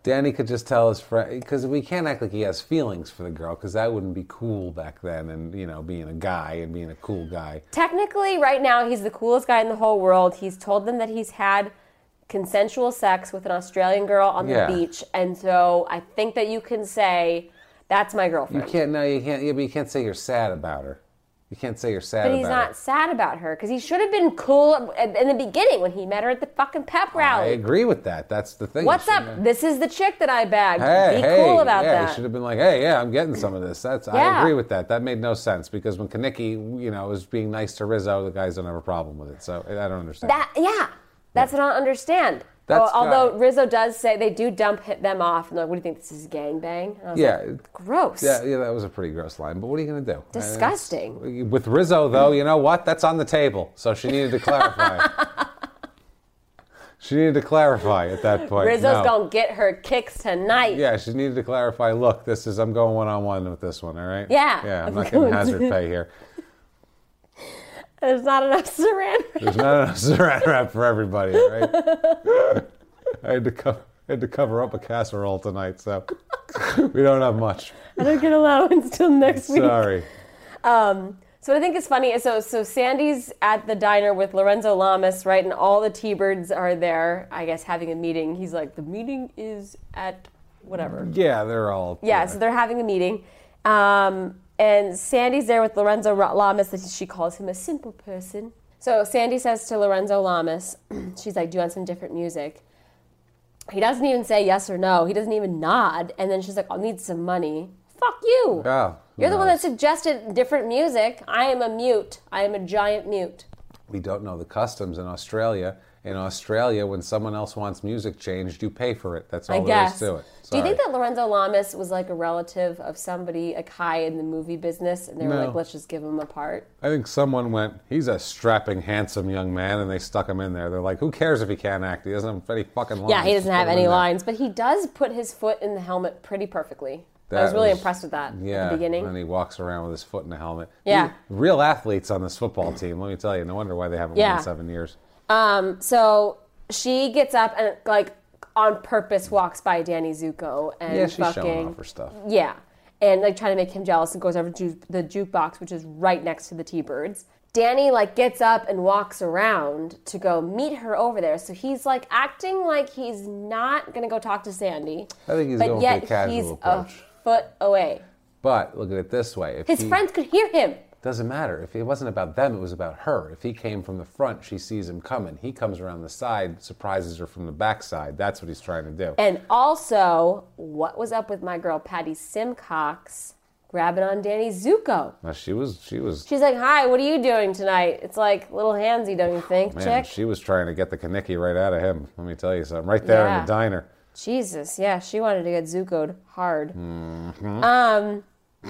Danny could just tell his friend, because we can't act like he has feelings for the girl, because that wouldn't be cool back then, and, you know, being a guy and being a cool guy. Technically, right now, he's the coolest guy in the whole world. He's told them that he's had consensual sex with an Australian girl on the Yeah. beach, and so I think that you can say, that's my girlfriend. You can't, no, you can't, yeah, but you can't say you're sad about her. You can't say you're sad But about he's her. not sad about her, because he should have been cool in the beginning when he met her at the fucking pep I rally. agree with that. That's the thing. What's You up? shouldn't- This is the chick that I bagged. Hey, Be hey, cool about yeah, that. he should have been like, hey, yeah, I'm getting some of this. That's I Yeah. agree with that. That made no sense because when Kanicki, you know, was being nice to Rizzo, the guys don't have a problem with it. So I don't understand. That yeah, that's what I don't understand. That's Oh, although got- Rizzo does say they do dump hit them off, and they're like, "What do you think this is, gangbang?" And I was Yeah. like, gross. Yeah, yeah, that was a pretty gross line. But what are you going to do? Disgusting. Uh, With Rizzo, though, you know what? That's on the table. So she needed to clarify. She needed to clarify at that point. Rizzo's No. gonna get her kicks tonight. Yeah, she needed to clarify. Look, this is I'm going one on one with this one. All right. Yeah. Yeah, I'm not getting hazard pay here. There's not enough saran wrap. There's not enough saran wrap for everybody. All right. I had to cover. I had to cover up a casserole tonight, so we don't have much. I don't get allowance till next week. Sorry. Um, so what I think is funny is so so Sandy's at the diner with Lorenzo Lamas, right, and all the T-Birds are there, I guess, having a meeting. He's like, the meeting is at whatever. Yeah, they're all. Yeah, so they're having a meeting. Um, and Sandy's there with Lorenzo Lamas, that she calls him a simple person. So Sandy says to Lorenzo Lamas, she's like, do you want some different music? He doesn't even say yes or no. He doesn't even nod. And then she's like, I'll need some money. Fuck you. Oh, You're the one knows? that suggested different music. I am a mute. I am a giant mute. We don't know the customs in Australia. In Australia, when someone else wants music changed, you pay for it. That's all I there guess. is to it. Do you think Sorry. that Lorenzo Lamas was like a relative of somebody like high in the movie business, and they were No. like, let's just give him a part? I think someone went, he's a strapping, handsome young man, and they stuck him in there. They're like, who cares if he can't act? He doesn't have any fucking lines. Yeah, he Just doesn't put have him in any there. lines, but he does put his foot in the helmet pretty perfectly. I That was really was- impressed with that Yeah, at the beginning. and he walks around with his foot in the helmet. Yeah. He- real athletes on this football team, let me tell you. No wonder why they haven't Yeah. won in seven years. Um, so she gets up and like on purpose walks by Danny Zuko and Yeah, she's fucking showing off her stuff. yeah, and like trying to make him jealous and goes over to the jukebox, which is right next to the T-Birds. Danny like gets up and walks around to go meet her over there. So he's like acting like he's not gonna go talk to Sandy. I think he's but going yet for the casual he's approach. a foot away. But look at it this way. If His he, friends could hear him. Doesn't matter. If it wasn't about them, it was about her. If he came from the front, she sees him coming. He comes around the side, surprises her from the backside. That's what he's trying to do. And also, what was up with my girl Patty Simcox grabbing on Danny Zuko? Now, she was, she was, She's like, hi, what are you doing tonight? It's like little handsy, don't you think, man, chick? she was trying to get the Kanicki right out of him. Let me tell you something. Right there in Yeah. the diner. Jesus, yeah, she wanted to get Zuko'd hard. Mm-hmm. Um,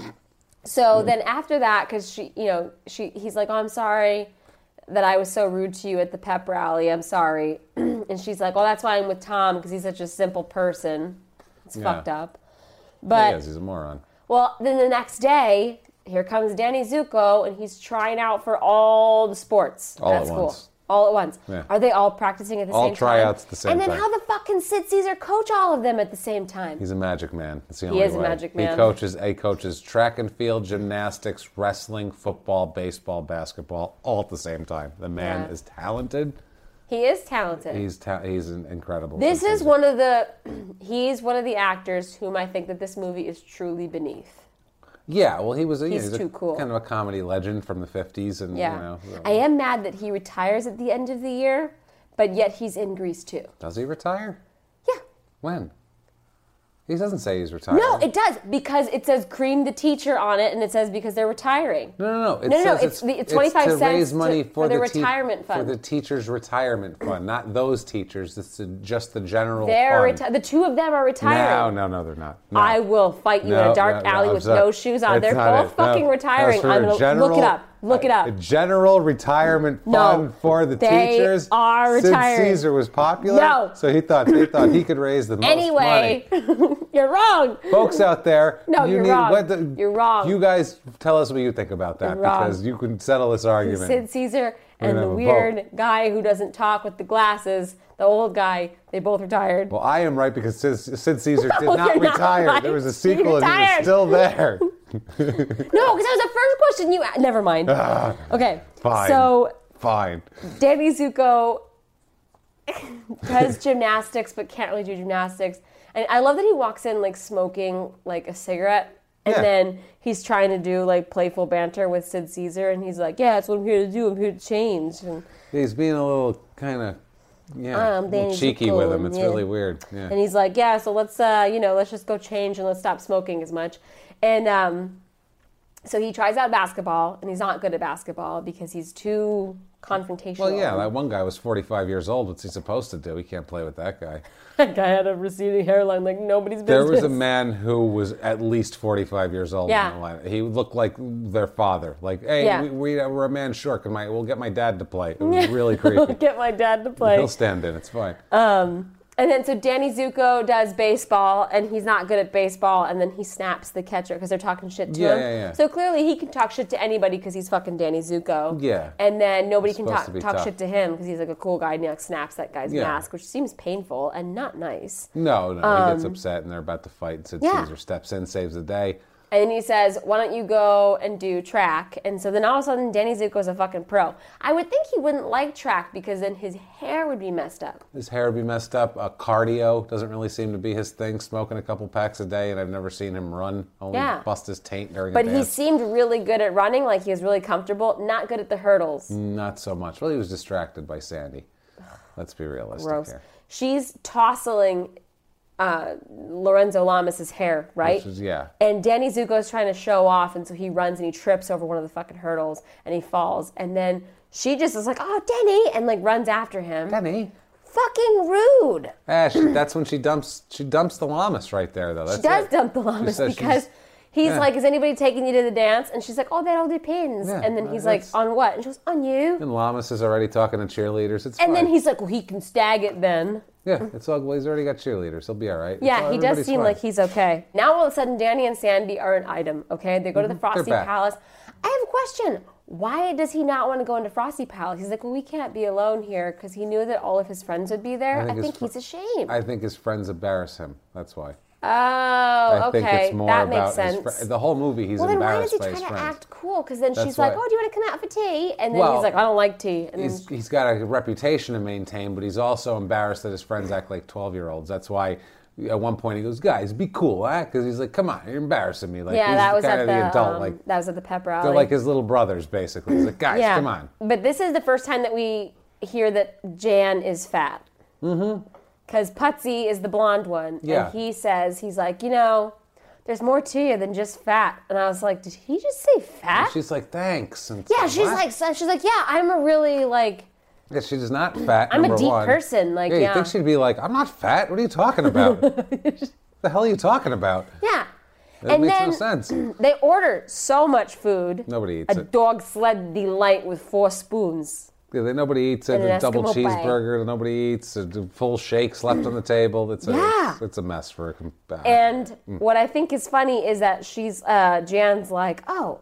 so then after that, because she, you know, she, he's like, oh, I'm sorry that I was so rude to you at the pep rally. I'm sorry. And she's like, well, that's why I'm with Tom, because he's such a simple person. It's Yeah. fucked up. But He is, he's a moron. well, then the next day, here comes Danny Zuko, and he's trying out for all the sports All at at school. once. All at once. Yeah. Are they all practicing at the All same time? tryouts at the same And then time. how the fuck can Sid Caesar coach all of them at the same time? He's a magic man. That's the He only is a way. magic He man. coaches, a coaches track and field, gymnastics, wrestling, football, baseball, basketball, all at the same time. The man Yeah. is talented. He is talented. He's ta- he's an incredible. this Sid is Caesar. one of the, he's one of the actors whom I think that this movie is truly beneath. Yeah, well, he was a, He's he's too a, cool. kind of a comedy legend from the fifties, and Yeah. you know, I am mad that he retires at the end of the year, but yet he's in Grease too. does he retire? Yeah. When? He doesn't say he's retiring. No, it does, because it says Cream the Teacher on it, and it says because they're retiring. No, no, no. It No, no, no, says it's the- it's to twenty-five cents raise to- money for for, the the te- retirement fund. for the teachers' retirement fund, not those teachers. It's the- just the general They're fund. reti- the two of them are no, retiring. no, no, they're not. No. I will fight you in No, a dark no, no, alley I'm with sorry. no shoes on. That's They're not both it. No. fucking retiring. That's for I'm gonna general, look it up. Look it up. A general retirement fund No, for the they teachers. are Sid retired. Caesar was popular. No. So he thought they thought he could raise the most Anyway, money. you're wrong. Folks out there, No, you you're need wrong. what the, You're wrong. You guys tell us what you think about that You're wrong. because you can settle this argument. Sid Caesar and gonna the have a weird vote. guy who doesn't talk with the glasses, the old guy, they both retired. Well, I am right because Sid, Sid Caesar did No, not you're not retire. right. There was a He sequel and he was retired. still there. No, because that was the first question you a- Never mind. Okay, Fine. so Fine. Danny Zuko does gymnastics but can't really do gymnastics. And I love that he walks in like smoking like a cigarette. And Yeah. then he's trying to do like playful banter with Sid Caesar. And he's like, yeah, that's what I'm here to do. I'm here to change. And, He's being a little kind of, yeah, Um, a little Danny cheeky Zuko, with him. It's yeah. really weird. Yeah. and he's like, yeah, so let's, uh, you know, let's just go change and let's stop smoking as much. And um, so he tries out basketball. And he's not good at basketball because he's too confrontational. Well, yeah, that one guy was forty-five years old. What's he supposed to do? He can't play with that guy. That guy had a receding hairline like nobody's business. There was a man who was at least forty-five years old. Yeah. In the line. He looked like their father. Like, hey, Yeah. we, we, we're a man short. Can my, we'll get my dad to play. It was really creepy. Get my dad to play. He'll stand in. It's fine. Um, and then so Danny Zuko does baseball, and he's not good at baseball, and then he snaps the catcher because they're talking shit to Yeah, him. yeah, yeah. So clearly he can talk shit to anybody because he's fucking Danny Zuko. Yeah. And then nobody He's can supposed talk, to be talk tough. shit to him because he's like a cool guy and he like snaps that guy's Yeah. mask, which seems painful and not nice. no, no. he gets upset and they're about to fight. And Sid Um, yeah. Caesar steps in, saves the day. And he says, why don't you go and do track? And so then all of a sudden, Danny Zuko's a fucking pro. I would think he wouldn't like track because then his hair would be messed up. His hair would be messed up. Uh, cardio doesn't really seem to be his thing. Smoking a couple packs a day, and I've never seen him run. Only Yeah. bust his taint during But a he dance. seemed really good at running, like he was really comfortable, not good at the hurdles. Not so much. Well, he was distracted by Sandy. Let's be realistic Gross. here. She's tossling uh, Lorenzo Lamas' hair, right? Which is, yeah. And Danny Zuko is trying to show off, and so he runs and he trips over one of the fucking hurdles, and he falls. And then she just is like, oh, Danny, and like runs after him. Penny. Fucking rude. Ah, she, that's when she dumps. She dumps the llamas right there, though. That's She does it. dump the She llamas says because she's- he's yeah. like, is anybody taking you to the dance? And she's like, oh, that all depends. Yeah, and then well, he's like, that's- on what? And she goes, on you. And Lamas is already talking to cheerleaders. It's And fine. then he's like, well, he can stag it then. yeah, it's all. Well, he's already got cheerleaders. He'll be all right. It's Yeah, all- he does everybody's seem fine. like he's okay. Now all of a sudden, Danny and Sandy are an item, okay? They go to the Frosty back. Palace. I have a question. Why does he not want to go into Frosty Palace? He's like, well, we can't be alone here because he knew that all of his friends would be there. I think, his fr- he's ashamed. I think his friends embarrass him. That's why. oh, I okay. think it's more that about makes sense. his fr- the whole movie. He's well, then why embarrassed does he by try his to friends. act cool? Because then That's she's like, why- oh, do you want to come out for tea? And then Well, he's like, I don't like tea. And He's, then, he's got a reputation to maintain, but he's also embarrassed that his friends act like twelve-year-olds. That's why at one point he goes, guys, be cool, huh? Because he's like, come on, you're embarrassing me. Like, yeah, he's that was kind at of the, the adult. um, like, that was at the pep rally. they're like his little brothers, basically. He's like, guys, yeah. come on. But this is the first time that we hear that Jan is fat. Mm-hmm. Because Putsy is the blonde one. Yeah. And he says, he's like, you know, there's more to you than just fat. And I was like, did he just say fat? And she's like, thanks. And yeah, it's she's what? like, so- she's like, yeah, I'm a really like, Yeah, she's not fat. I'm a number deep one. person, like, yeah, yeah. you think she'd be like, I'm not fat. What are you talking about? the hell are you talking about? yeah. That and makes then no sense. they order so much food. Nobody eats a it. dog sled delight with four spoons. Yeah, they, nobody eats it. And an A double Eskimo pie. cheeseburger that nobody eats. A d- full shakes left on the table. It's a, Yeah. it's, it's a mess for a. com- uh, And what I think is funny is that she's, uh, Jan's like, oh,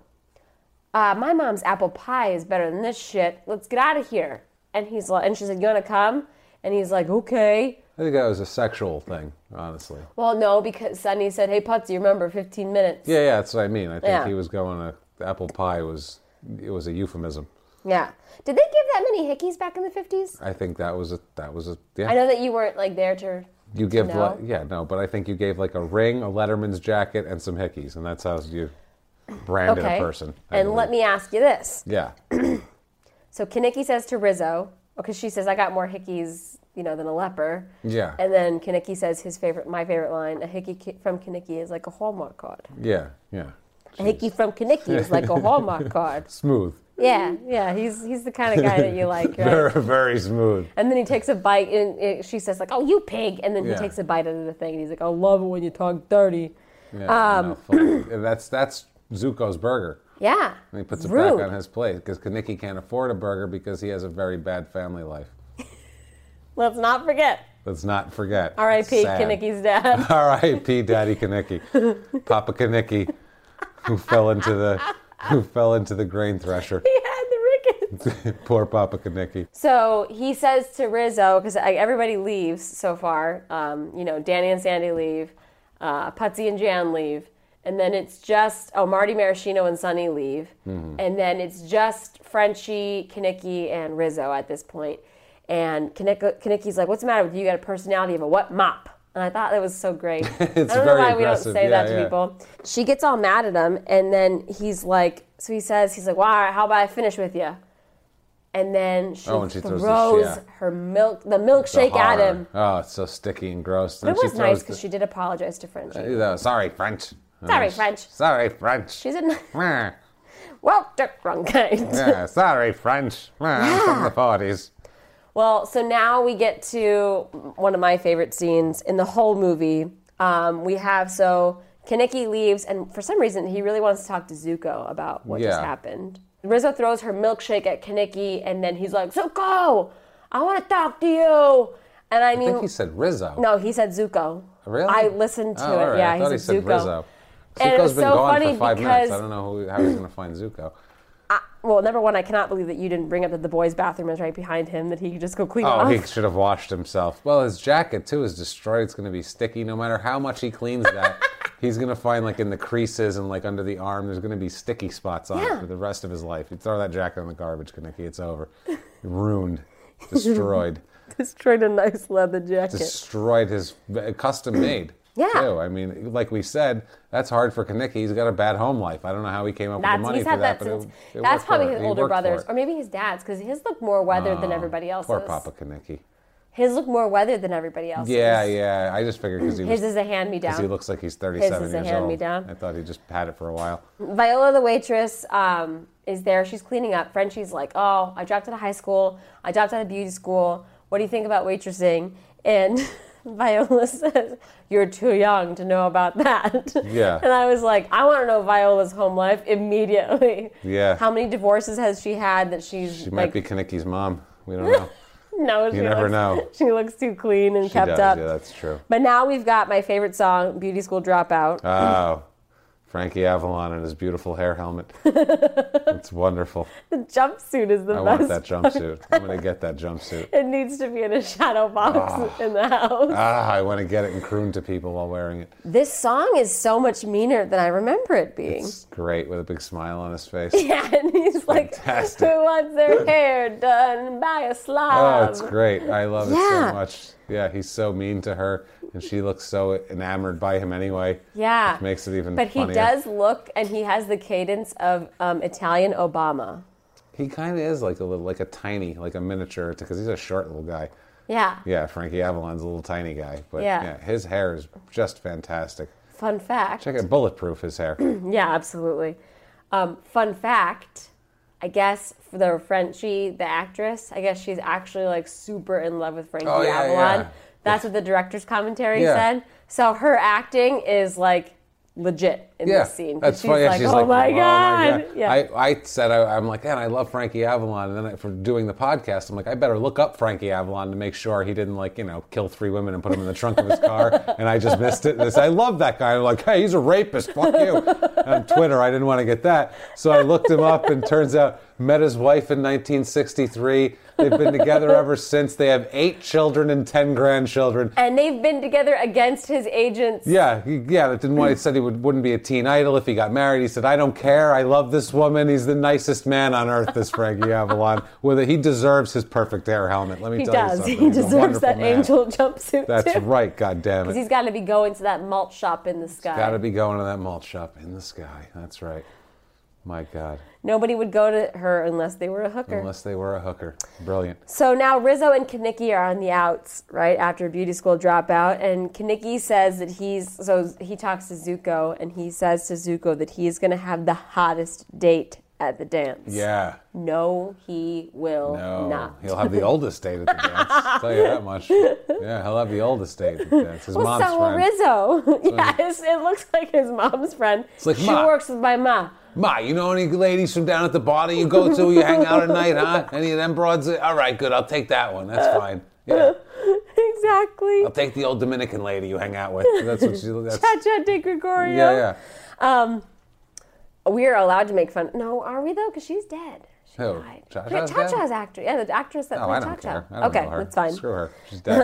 uh, my mom's apple pie is better than this shit. Let's get out of here. And he's like, and she's like, you want to come? And he's like, okay. I think that was a sexual thing, honestly. Well, no, because Sunny said, hey, Putsy, remember, fifteen minutes. Yeah, yeah, that's what I mean. I think Yeah. he was going to the apple pie was it was a euphemism. Yeah. Did they give that many hickeys back in the fifties? I think that was a that was a yeah. I know that you weren't, like, there to... You give know. like, yeah no, but I think you gave like a ring, a Letterman's jacket, and some hickeys, and that's how you branded Okay. a person. I And believe. let me ask you this. Yeah. So Kaneki says to Rizzo, because she says, I got more hickeys, you know, than a leper. Yeah. And then Kaneki says his favorite, my favorite line, a hickey ki- from Kaneki is like a Hallmark card. Yeah. Yeah. A hickey from Kaneki is like a Hallmark card. Smooth. Yeah, yeah, he's he's the kind of guy that you like, right? Very very smooth. And then he takes a bite, and it, she says like, "Oh, you pig!" And then he Yeah. takes a bite out of the thing, and he's like, "I love it when you talk dirty." Yeah. Um, no, fully. And that's that's Zuko's burger. Yeah. And he puts it Rude. back on his plate because Kenickie can't afford a burger because he has a very bad family life. Let's not forget. Let's not forget. R I P Sad. Kenickie's dad. R I P Daddy Kenickie. Papa Kenickie, who fell into the who fell into the grain thresher. He had the rickets. Poor Papa Kenickie. So he says to Rizzo, because everybody leaves so far. Um, you know, Danny and Sandy leave. Uh, Putsy and Jan leave. And then it's just, oh, Marty Maraschino and Sonny leave. Mm-hmm. And then it's just Frenchie, Kenickie, and Rizzo at this point. And Kenickie's like, what's the matter with you? You got a personality of a what? Mop. And I thought that was so great. It's I don't very know why we don't aggressive. say Yeah, that to yeah. people. She gets all mad at him, and then he's like, so he says, he's like, well, all right, how about I finish with you? And then she, Oh, and she throws, throws the- yeah. her milk, the milkshake The at horror. him. Oh, it's so sticky and gross. But it Then she was nice throws because the- she did apologize to Frenchie. Uh, sorry, French. Sorry, Uh, French. Sorry, French. She's in, Meh. well, wrong kind. Yeah, sorry, French. Meh, I'm from the forties. Well, so now we get to one of my favorite scenes in the whole movie. Um, we have, so Kenickie leaves, and for some reason, he really wants to talk to Zuko about what just Yeah. happened. Rizzo throws her milkshake at Kenickie, and then he's like, Zuko, I want to talk to you. And I I mean, think he said Rizzo. no, he said Zuko. Really? I listened to Oh, it. all right. Yeah, I thought he he said said Zuko. Rizzo. And it Zuko's was been so gone funny for five because- minutes. I don't know who, how he's going to find Zuko. Well, number one, I cannot believe that you didn't bring up that the boys' bathroom is right behind him, that he could just go clean it Oh, off. he should have washed himself. Well, his jacket, too, is destroyed. It's going to be sticky. No matter how much he cleans that, he's going to find, like, in the creases and, like, under the arm, there's going to be sticky spots on Yeah. it for the rest of his life. You throw that jacket in the garbage, Kenickie, it's over. Ruined. Destroyed. Destroyed a nice leather jacket. Destroyed his custom made. Yeah. Too. I mean, like we said, that's hard for Kenickie. He's got a bad home life. I don't know how he came up That's, with the money he's for had that, that, but since. it, it That's worked probably for it. his He older worked for brothers, it. or maybe his dad's, because his look more weathered than everybody else's. Poor Papa Kenickie. His look more weathered than everybody else's. Yeah, yeah. I just figured because he was, His is a hand-me-down. 'cause he looks like he's thirty-seven His is a years hand-me-down. old. I thought he just had it for a while. Viola, the waitress, um, is there. She's cleaning up. Frenchie's like, oh, I dropped out of high school. I dropped out of beauty school. What do you think about waitressing? And Viola says, you're too young to know about that. Yeah. And I was like, I want to know Viola's home life immediately. Yeah. How many divorces has she had that she's She like, might be Kenickie's mom. We don't know. no, she You never looks, know. She looks too clean and She kept does. up. Yeah, that's true. But now we've got my favorite song, Beauty School Dropout. Oh, Frankie Avalon and his beautiful hair helmet. It's wonderful. The jumpsuit is the I best. want that jumpsuit. I'm going to get that jumpsuit. It needs to be in a shadow box in the house. Ah, I want to get it and croon to people while wearing it. This song is so much meaner than I remember it being. It's great with a big smile on his face. Yeah, and he's like, Fantastic. who wants their hair done by a slob? Oh, it's great. I love it Yeah. so much. Yeah, he's so mean to her, and she looks so enamored by him anyway. Yeah. Which makes it even But he funnier. does look, and he has the cadence of um, Italian Obama. He kind of is like a little, like a tiny, like a miniature, because he's a short little guy. Yeah. Yeah, Frankie Avalon's a little tiny guy, but Yeah. yeah, his hair is just fantastic. Fun fact. Check it, bulletproof his hair. Yeah, absolutely. Um, fun fact, I guess for the Frenchie, the actress, I guess she's actually like super in love with Frankie Oh, yeah, Avalon. yeah. That's what the director's commentary Yeah. said. So her acting is like legit in Yeah, this scene. 'cause that's funny. Yeah, Like, she's oh, like, my God. Yeah. I, I said, I, I'm like, man, I love Frankie Avalon. And then I, for doing the podcast, I'm like, I better look up Frankie Avalon to make sure he didn't, like, you know, kill three women and put them in the trunk of his car. And I just missed it. And I said, I love that guy. I'm like, hey, he's a rapist. Fuck you. And on Twitter, I didn't want to get that. So I looked him up, and turns out met his wife in nineteen sixty-three. They've been together ever since. They have eight children and ten grandchildren. And they've been together against his agents. Yeah, he, yeah. That didn't want. He said he would, wouldn't be a teen idol if he got married. He said, "I don't care. I love this woman. He's the nicest man on earth." This Frankie Avalon. With it, he deserves his perfect hair helmet. Let me He tell you does. something. He He's a deserves wonderful that man. angel jumpsuit That's too. right. God damn Because it. he's got to be going to that malt shop in the sky. Got to be going to that malt shop in the sky. That's right. My God. Nobody would go to her unless they were a hooker. Unless they were a hooker. Brilliant. So now Rizzo and Kenickie are on the outs, right, after beauty school dropout. And Kenickie says that he's, so he talks to Zuko, and he says to Zuko that he's going to have the hottest date at the dance. Yeah. No, he will No. not. He'll have the oldest date at the dance. I'll tell you that much. Yeah, he'll have the oldest date at the dance. His well, mom's so will friend. Rizzo. Yes, it looks like his mom's friend. It's like, she Ma. works with my ma. Ma, you know any ladies from down at the bar that you go to, you hang out at night, huh? Any of them broads? All right, good. I'll take that one. That's fine. Yeah. Exactly. I'll take the old Dominican lady you hang out with. That's what she. That's, Cha-Cha de Gregorio. yeah, yeah. Um, we are allowed to make fun. No, are we though? Because she's dead. She Who? died. Cha-Cha's Cha-Cha's dead? actor. Yeah, the actress that Oh, played I don't Cha-Cha. care. I don't okay, know her. that's fine. Screw her. She's dead.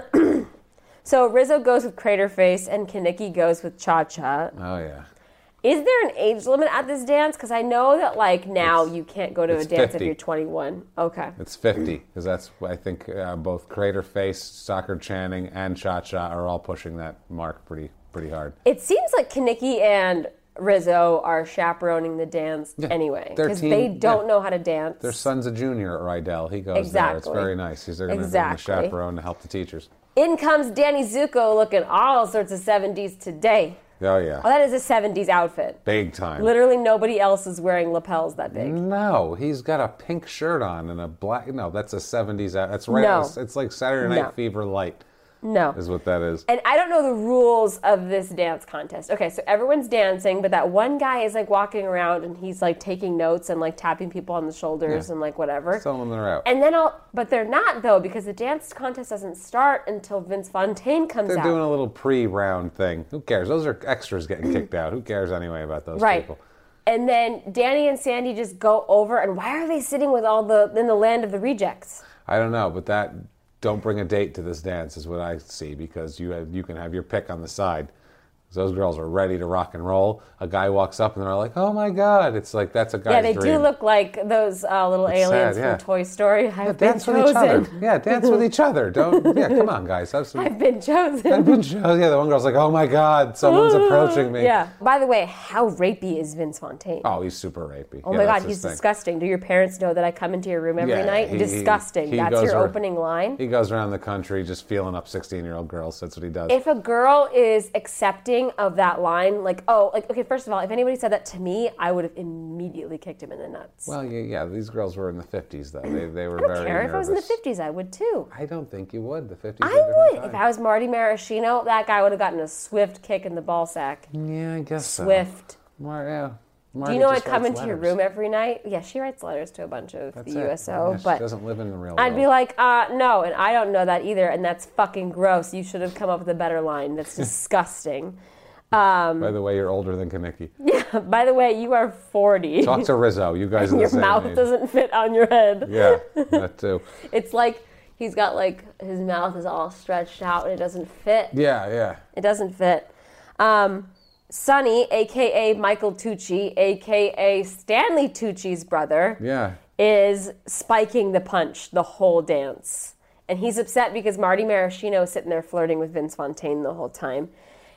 So Rizzo goes with Craterface and Kenickie goes with Cha-Cha. Oh, yeah. Is there an age limit at this dance? Because I know that like now It's- you can't go to a it's dance fifty. if you're twenty-one. Okay. It's fifty, because that's, I think, uh, both Craterface, Stockard Channing, and Cha-Cha are all pushing that mark pretty pretty hard. It seems like Kenickie and Rizzo are chaperoning the dance Yeah, anyway. their Because team- they don't yeah. know how to dance. Their son's a junior at Rydell. He goes there. It's Exactly. very nice. He's going to be the Exactly. chaperone to help the teachers. In comes Danny Zuko looking all sorts of seventies today. Oh, yeah. Oh, that is a seventies outfit. Big time. Literally nobody else is wearing lapels that big. No, he's got a pink shirt on and a black. No, that's a seventies. out- That's right. No. It's, it's like Saturday Night No. Fever light, No. is what that is. And I don't know the rules of this dance contest. Okay, so everyone's dancing, but that one guy is like walking around and he's like taking notes and like tapping people on the shoulders Yeah. and like whatever. Tell them they're out. And then I'll, but they're not though, because the dance contest doesn't start until Vince Fontaine comes They're out. doing a little pre-round thing. Who cares? Those are extras getting kicked out. Who cares anyway about those Right. people? And then Danny and Sandy just go over, and why are they sitting with all the in the land of the rejects? I don't know, but that don't bring a date to this dance is what I see, because you have you can have your pick on the side. Those girls are ready to rock and roll. A guy walks up and they're like, "Oh my God!" It's like that's a guy's Yeah, they dream. do look like those uh, little It's aliens sad, yeah. from Toy Story. I've Yeah, been dance chosen. with each other. Yeah, dance with each other. Don't. Yeah, come on, guys. Have some. I've been chosen. I've been shown. Yeah, the one girl's like, "Oh my God, someone's approaching me." Yeah. By the way, how rapey is Vince Fontaine? Oh, he's super rapey. Oh Yeah, my that's God, his he's thing. disgusting. Do your parents know that I come into your room every Yeah, night? he- he- disgusting. he That's goes your ar- opening line. He goes around the country just feeling up sixteen-year-old girls. That's what he does. If a girl is accepting of that line, like, oh, like, okay, first of all, if anybody said that to me, I would have immediately kicked him in the nuts. Well, yeah, yeah, these girls were in the fifties, though. They, they were I don't very care. nervous. If I was in the fifties, I would too. I don't think you would. The fifties. I would. If I was Marty Maraschino, that guy would have gotten a swift kick in the ball sack. Yeah, I guess Swift. so. Mar- yeah. Do Marty you know I just come writes into your letters. room every night? Yeah, she writes letters to a bunch of That's the it. U S O, Yeah, she but doesn't live in the real I'd world. be like, uh, no, and I don't know that either, and that's fucking gross. You should have come up with a better line. That's disgusting. Um, By the way, you're older than Kenickie. yeah, by the way, you are forty. Talk to Rizzo. You guys are the Your same mouth age. doesn't fit on your head. Yeah, that too. It's like he's got like, his mouth is all stretched out and it doesn't fit. Yeah, yeah. It doesn't fit. Um, Sonny, a k a. Michael Tucci, a k a. Stanley Tucci's brother, Yeah. is spiking the punch the whole dance. And he's upset because Marty Maraschino is sitting there flirting with Vince Fontaine the whole time.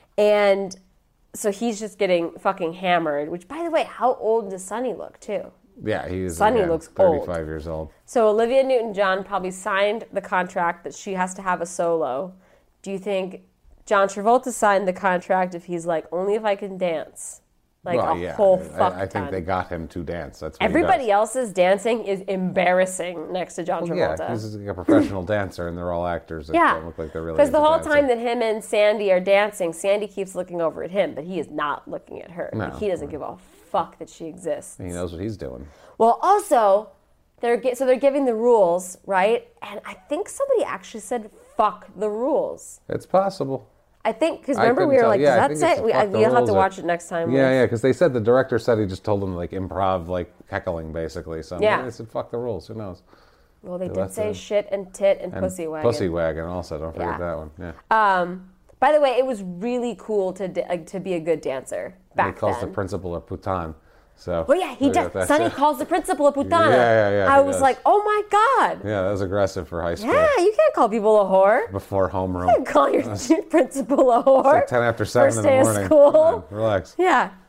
And so he's just getting fucking hammered, which, by the way, how old does Sonny look, too? Yeah, he's Sonny again, looks old. thirty-five years old. So Olivia Newton-John probably signed the contract that she has to have a solo. Do you think John Travolta signed the contract if he's like, only if I can dance? Like well, a yeah. whole I- fuck I, think ton. they got him to dance. That's what Everybody he does. else's dancing is embarrassing next to John Well, Travolta. yeah, he's like a professional dancer, and they're all actors that Yeah, don't look like they're really. because the into whole dancing. time that him and Sandy are dancing, Sandy keeps looking over at him, but he is not looking at her. No. Like, he doesn't give a fuck that she exists. he knows what he's doing. Well, also, they're gi- so they're giving the rules, right? And I think somebody actually said, "Fuck the rules." It's possible. I think because I remember we couldn't were tell. like, Yeah, I "Does think that it's say?" the We, fuck I, the we'll have rules to or- watch it next time. Yeah, Liz. yeah, because they said the director said he just told them to like improv, like heckling, basically. So Yeah. maybe they said fuck the rules. Who knows? Well, they They did left say it. shit and tit and, And pussy wagon. Pussy wagon also. Don't forget Yeah. that one. Yeah. Um, by the way, it was really cool to da- like, to be a good dancer back And he calls then. the principal a putan. So. Well, yeah, he we got does. that Sonny shit. calls the principal a putana. Yeah, yeah, yeah, I he was does. like, oh my God. Yeah, that was aggressive for high school. Yeah, you can't call people a whore. Before homeroom. You can't call your principal a whore. It's like ten after seven First in the day of morning. school. Come on, relax. Yeah.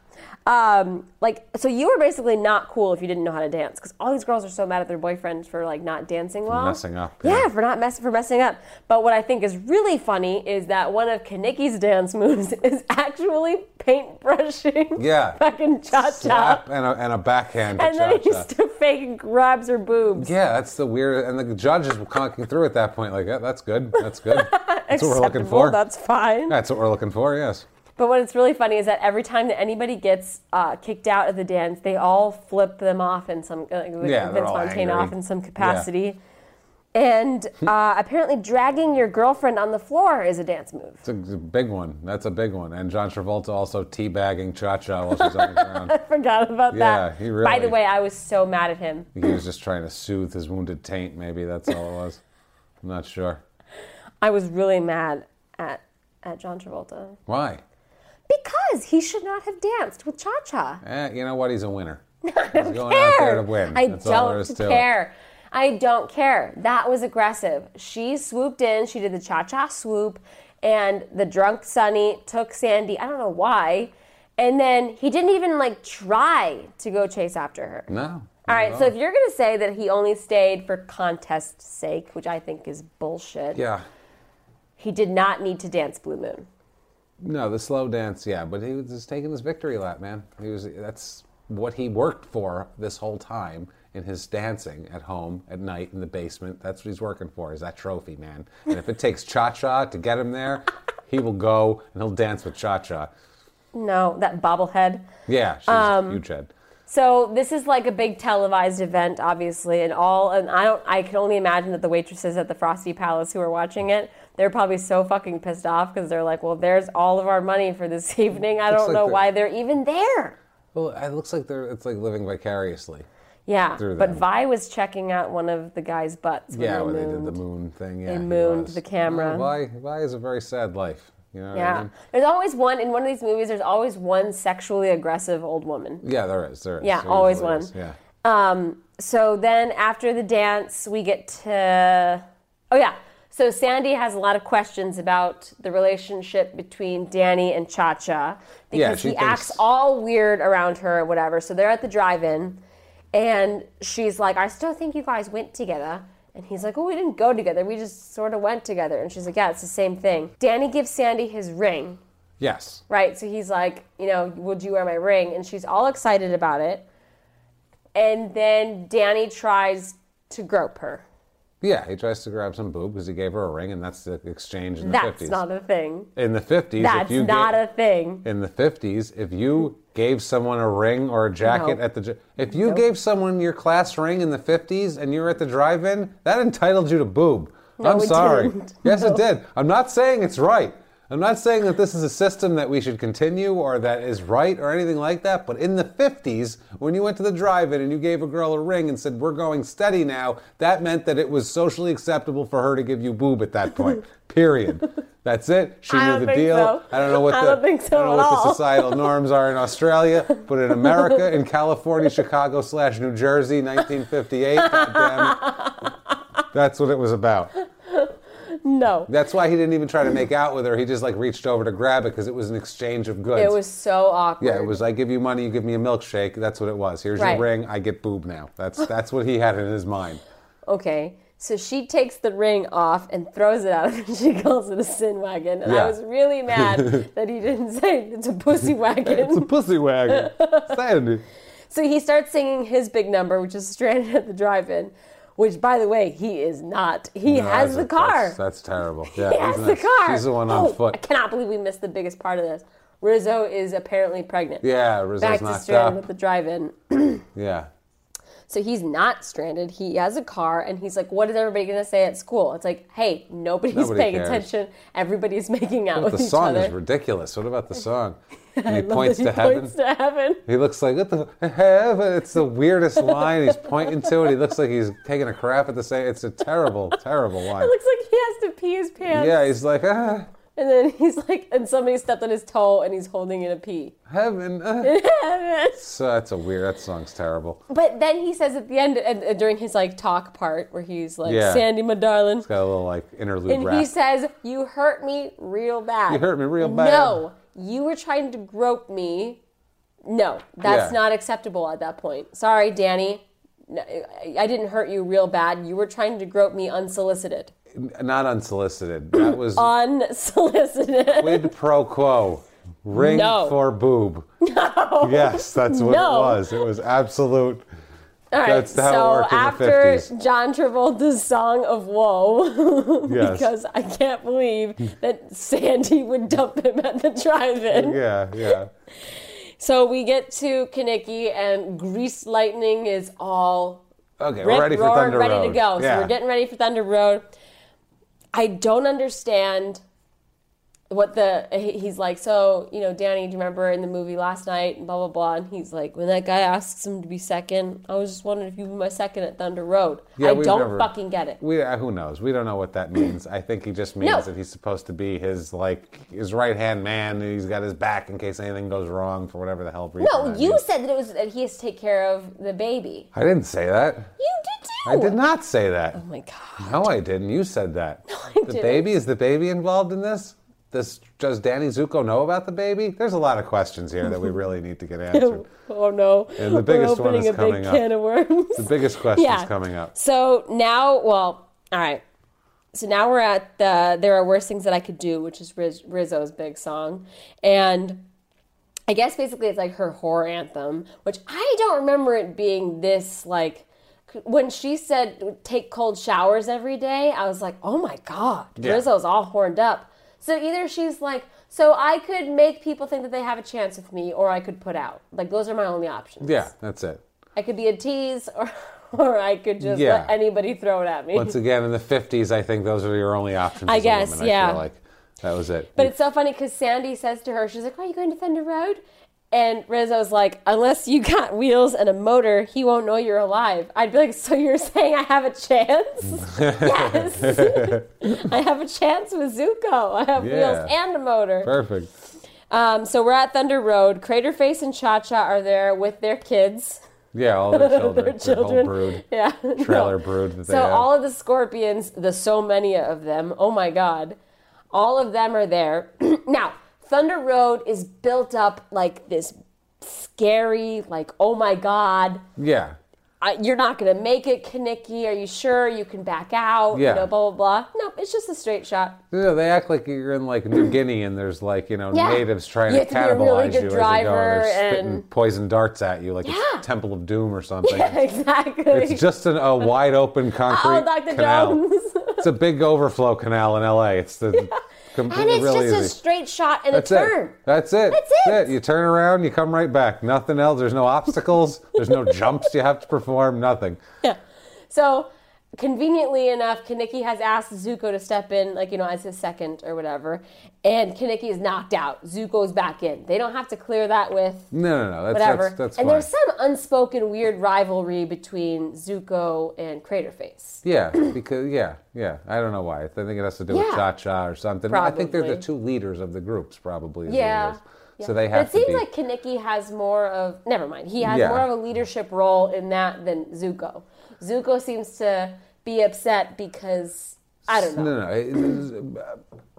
Um, like, so you were basically not cool if you didn't know how to dance, because all these girls are so mad at their boyfriends for like not dancing well, messing up. Yeah, yeah for not mess for messing up. But what I think is really funny is that one of Kanicki's dance moves is actually paintbrushing. Yeah, fucking cha cha, slap and a, and a backhand. And cha-cha. then he still fake grabs her boobs. Yeah, that's the weird. And the judges were conking through at that point, like, yeah, that's good, that's good. That's what we're looking for. That's fine. That's what we're looking for. Yes. But what's really funny is that every time that anybody gets uh, kicked out of the dance, they all flip them off in some, uh, yeah, Vince all Fontaine angry. off in some capacity. Yeah. And uh, apparently dragging your girlfriend on the floor is a dance move. It's a big one. That's a big one. And John Travolta also teabagging Cha-Cha while she's on the ground. I forgot about yeah, that. He really, By the way, I was so mad at him. He was just trying to soothe his wounded taint, maybe. That's all it was. I'm not sure. I was really mad at, at John Travolta. Why? Because he should not have danced with Cha-Cha. Eh, you know what? He's a winner. I He's don't going care. out there to win. I That's all there don't is to care. It. I don't care. That was aggressive. She swooped in. She did the cha-cha swoop. And the drunk Sonny took Sandy. I don't know why. And then he didn't even, like, try to go chase after her. No. All right, so if you're going to say that he only stayed for contest's sake, which I think is bullshit. Yeah. He did not need to dance Blue Moon. No, the slow dance, yeah, but he was just taking his victory lap, man. He was that's what he worked for this whole time in his dancing at home at night in the basement. That's what he's working for, is that trophy, man. And if it takes Cha-Cha to get him there, he will go and he'll dance with Cha-Cha. No, that bobblehead. Yeah, she's Um, a huge head. So this is like a big televised event, obviously, and all. And I don't. I can only imagine that the waitresses at the Frosty Palace who are watching it, they're probably so fucking pissed off because they're like, "Well, there's all of our money for this evening. I don't like know they're- why they're even there." Well, it looks like they're it's like living vicariously. Yeah, through but them. Vi was checking out one of the guys' butts. When Yeah, they when they mooned. did the moon thing. Yeah, They he mooned was. the camera. No, Vi, Vi is a very sad life. You know what I Yeah, mean? there's always one in one of these movies. There's always one sexually aggressive old woman. Yeah, there is. There is. Yeah, There always usually one. is, Yeah. Um, so then after the dance, we get to, oh yeah, so Sandy has a lot of questions about the relationship between Danny and Cha-Cha because Yeah, she he thinks- acts all weird around her or whatever. So they're at the drive-in and she's like, I still think you guys went together. And he's like, oh, we didn't go together. We just sort of went together. And she's like, yeah, it's the same thing. Danny gives Sandy his ring. Yes. Right, so he's like, you know, would you wear my ring? And she's all excited about it. And then Danny tries to grope her. Yeah, he tries to grab some boob because he gave her a ring, and that's the exchange in the That's fifties. not a thing. In the fifties, That's if you not ga- a thing. In the fifties, if you gave someone a ring or a jacket No. at the j- if you Nope. gave someone your class ring in the fifties and you were at the drive-in, that entitled you to boob. No, I'm it sorry. didn't. Yes, No. it did. I'm not saying it's right. I'm not saying that this is a system that we should continue or that is right or anything like that, but in the fifties, when you went to the drive-in and you gave a girl a ring and said, we're going steady now, that meant that it was socially acceptable for her to give you boob at that point. Period. That's it. She I knew don't the think deal. so. I don't know what I the don't think so I don't know at what the all. societal norms are in Australia, but in America, in California, Chicago slash New Jersey, nineteen fifty-eight, goddamn, that's what it was about. No. That's why he didn't even try to make out with her. He just like reached over to grab it because it was an exchange of goods. It was so awkward. Yeah, it was I give you money, you give me a milkshake. That's what it was. Here's Right. your ring, I get boob now. That's that's what he had in his mind. Okay, so she takes the ring off and throws it out and she calls it a sin wagon. And Yeah. I was really mad that he didn't say it's a pussy wagon. It's a pussy wagon. Sandy. So he starts singing his big number, which is Stranded at the Drive-In, which, by the way, he is not. He No, has that's the a- car. That's, that's terrible. Yeah, he has isn't the it? car. She's the one oh, on foot. I cannot believe we missed the biggest part of this. Rizzo is apparently pregnant. Yeah, Rizzo's Back to knocked Stranded up. at the Drive-In. Yeah. So he's not stranded. He has a car, and he's like, what is everybody going to say at school? It's like, hey, nobody's Nobody paying cares. attention. Everybody's making out But with the each song other. is ridiculous. What about the song? And I he love points that to he heaven. points to heaven. He looks like, what the heaven? It's the weirdest line. He's pointing to it. He looks like he's taking a crap at the same. It's a terrible, terrible line. It looks like he has to pee his pants. Yeah, he's like, ah, And then he's like, and somebody stepped on his toe, and he's holding in a pee. heaven. Ah. So that's a weird, that song's terrible. But then he says at the end, and, and during his like talk part, where he's like, Yeah. Sandy, my darling. It's got a little like interlude And rap. he says, you hurt me real bad. You hurt me real bad. No, you were trying to grope me No, that's Yeah. not acceptable at that point. Sorry, Danny. No, I didn't hurt you real bad. You were trying to grope me unsolicited. Not unsolicited. That was Unsolicited. quid pro quo. Ring No. for boob. No. Yes, that's what No. it was. It was absolute. All right, That's how it so worked in the after fifties. John Travolta's Song of Woe, Yes. because I can't believe that Sandy would dump him at the drive-in. Yeah, yeah. So we get to Kinnicky, and Grease Lightning is all Okay, rip, we're ready for roared, Thunder ready Road. to go. Yeah. So we're getting ready for Thunder Road. I don't understand what the, he- he's like, so, you know, Danny, do you remember in the movie last night, and blah, blah, blah, and he's like, when that guy asks him to be second, I was just wondering if you'd be my second at Thunder Road. Yeah, I we've don't never- fucking get it. We uh, who knows? We don't know what that means. I think he just means No. that he's supposed to be his like his right hand man. And he's got his back in case anything goes wrong for whatever the hell reason. No, that you means. said that it was that he has to take care of the baby. I didn't say that. You did too. I did not say that. Oh my God. No, I didn't. You said that. No, I the didn't. baby is the baby involved in this. This does Danny Zuko know about the baby? There's a lot of questions here that we really need to get answered. Oh no. And the biggest We're one opening is a coming big up. can of worms. The biggest question Yeah. is coming up. So now, well, all right. So now we're at the There Are Worse Things That I Could Do, which is Riz, Rizzo's big song. And I guess basically it's like her horror anthem, which I don't remember it being this, like, when she said take cold showers every day, I was like, oh my God, Yeah. Rizzo's all horned up. So either she's like, so I could make people think that they have a chance with me, or I could put out. Like, those are my only options. Yeah, that's it. I could be a tease, or or I could just Yeah. let anybody throw it at me. Once again, in the fifties, I think those are your only options. I as a guess, woman, yeah. I feel like that was it. But it's so funny because Sandy says to her, she's like, "Are you going to Thunder Road?" And Rizzo's like, "Unless you got wheels and a motor, he won't know you're alive." I'd be like, "So you're saying I have a chance?" Yes. I have a chance with Zuko. I have Yeah. wheels and a motor. Perfect. Um, so we're at Thunder Road. Craterface and Cha-Cha are there with their kids. Yeah, all their children. Their Their children. whole brood. Yeah. Trailer No. brood that they So have. all of the scorpions, the so many of them, oh my God, all of them are there. Now, Thunder Road is built up like this scary, like, oh my God, Yeah. I, you're not going to make it, Kinnicky. Are you sure you can back out? Yeah. You know, blah, blah, blah. No, it's just a straight shot. Yeah, they act like you're in like New Guinea and there's like, you know, Yeah. natives trying You to have to be a really cannibalize good you as you go. driver And they're spitting and- poison darts at you like Yeah. it's Temple of Doom or something. Yeah, exactly. It's just an, a wide open concrete Oh, Doctor canal. Jones. It's a big overflow canal in L A. It's the And completely it's really just easy. a straight shot and That's a turn. it. That's it. That's it. You turn around, you come right back. Nothing else. There's no obstacles. There's no jumps you have to perform. Nothing. Yeah. So, conveniently enough, Kinnicky has asked Zuko to step in, like, you know, as his second or whatever. And Kinnicky is knocked out. Zuko's back in. They don't have to clear that with No, no, no. That's whatever. that's, that's and fine. there's some unspoken weird rivalry between Zuko and Craterface. Yeah, because yeah, yeah. I don't know why. I think it has to do with Yeah. Cha Cha or something. I think they're the Probably. two leaders of the groups, probably. Is Yeah. What it is. Yeah. So they But have it to seems be. like Kinnicky has more of, never mind, he has Yeah. more of a leadership role in that than Zuko. Zuko seems to be upset because, I don't know. No, no. it is- uh,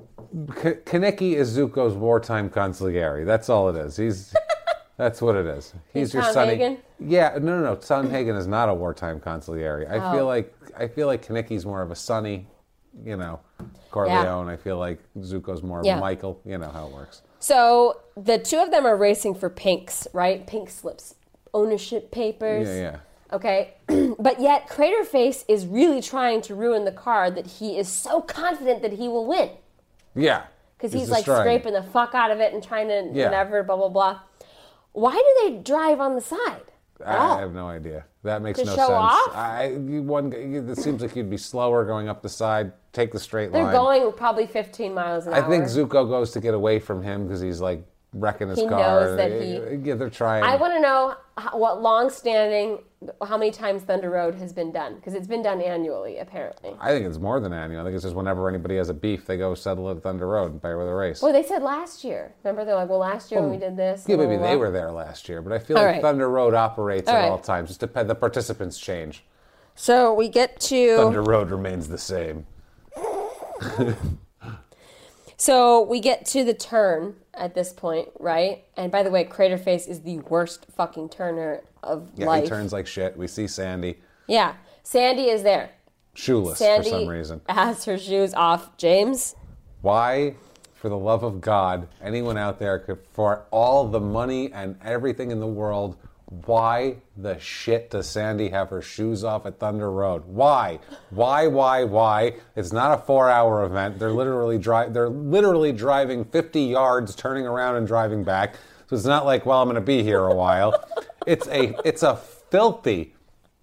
K- Kaneki is Zuko's wartime consigliere. That's all it is. He's. That's what it is. He's, He's your Tom sonny. Hagen? Yeah, no, no, no. Son Hagen is not a wartime consigliere. I Oh. feel like I feel like Kaneki's more of a Sonny, you know, Corleone. I feel like Zuko's more of Yeah. a Michael. You know how it works. So the two of them are racing for pinks, right? Pink slips, ownership papers. Yeah, yeah. Okay, but yet Craterface is really trying to ruin the car that he is so confident that he will win Yeah. because he's, He's like destroying it. scraping the fuck out of it and trying to Yeah. whatever, blah blah blah. Why do they drive on the side? at all? I have no idea. That makes To no show sense. off? I you- one. It seems like you'd be slower going up the side. Take the straight They're line. going probably fifteen miles an I hour. think Zuko goes to get away from him because he's like wrecking his He car. knows that he- Yeah, they're trying. I want to know how, what long-standing, how many times Thunder Road has been done because it's been done annually apparently. I think it's more than annual. I think it's just whenever anybody has a beef, they go settle it at Thunder Road and pay with a race. Well, they said last year. Remember, they're like, well, last year when we did this. Yeah, blah, maybe blah, they blah. were there last year, but I feel All like right. Thunder Road operates All at right. all times. Just depend. The participants change. So we get to. Thunder Road remains the same. So we get to the turn at this point, right? And by the way, Craterface is the worst fucking turner of Yeah, life. he turns like shit. We see Sandy. Yeah. Sandy is there. Shoeless Sandy for some reason. has her shoes off. James? Why, for the love of God, anyone out there could, for all the money and everything in the world, why the shit does Sandy have her shoes off at Thunder Road? Why? Why, why, why? It's not a four-hour event. They're literally dri- They're literally driving fifty yards, turning around and driving back. So it's not like, well, I'm going to be here a while. It's a, it's a filthy,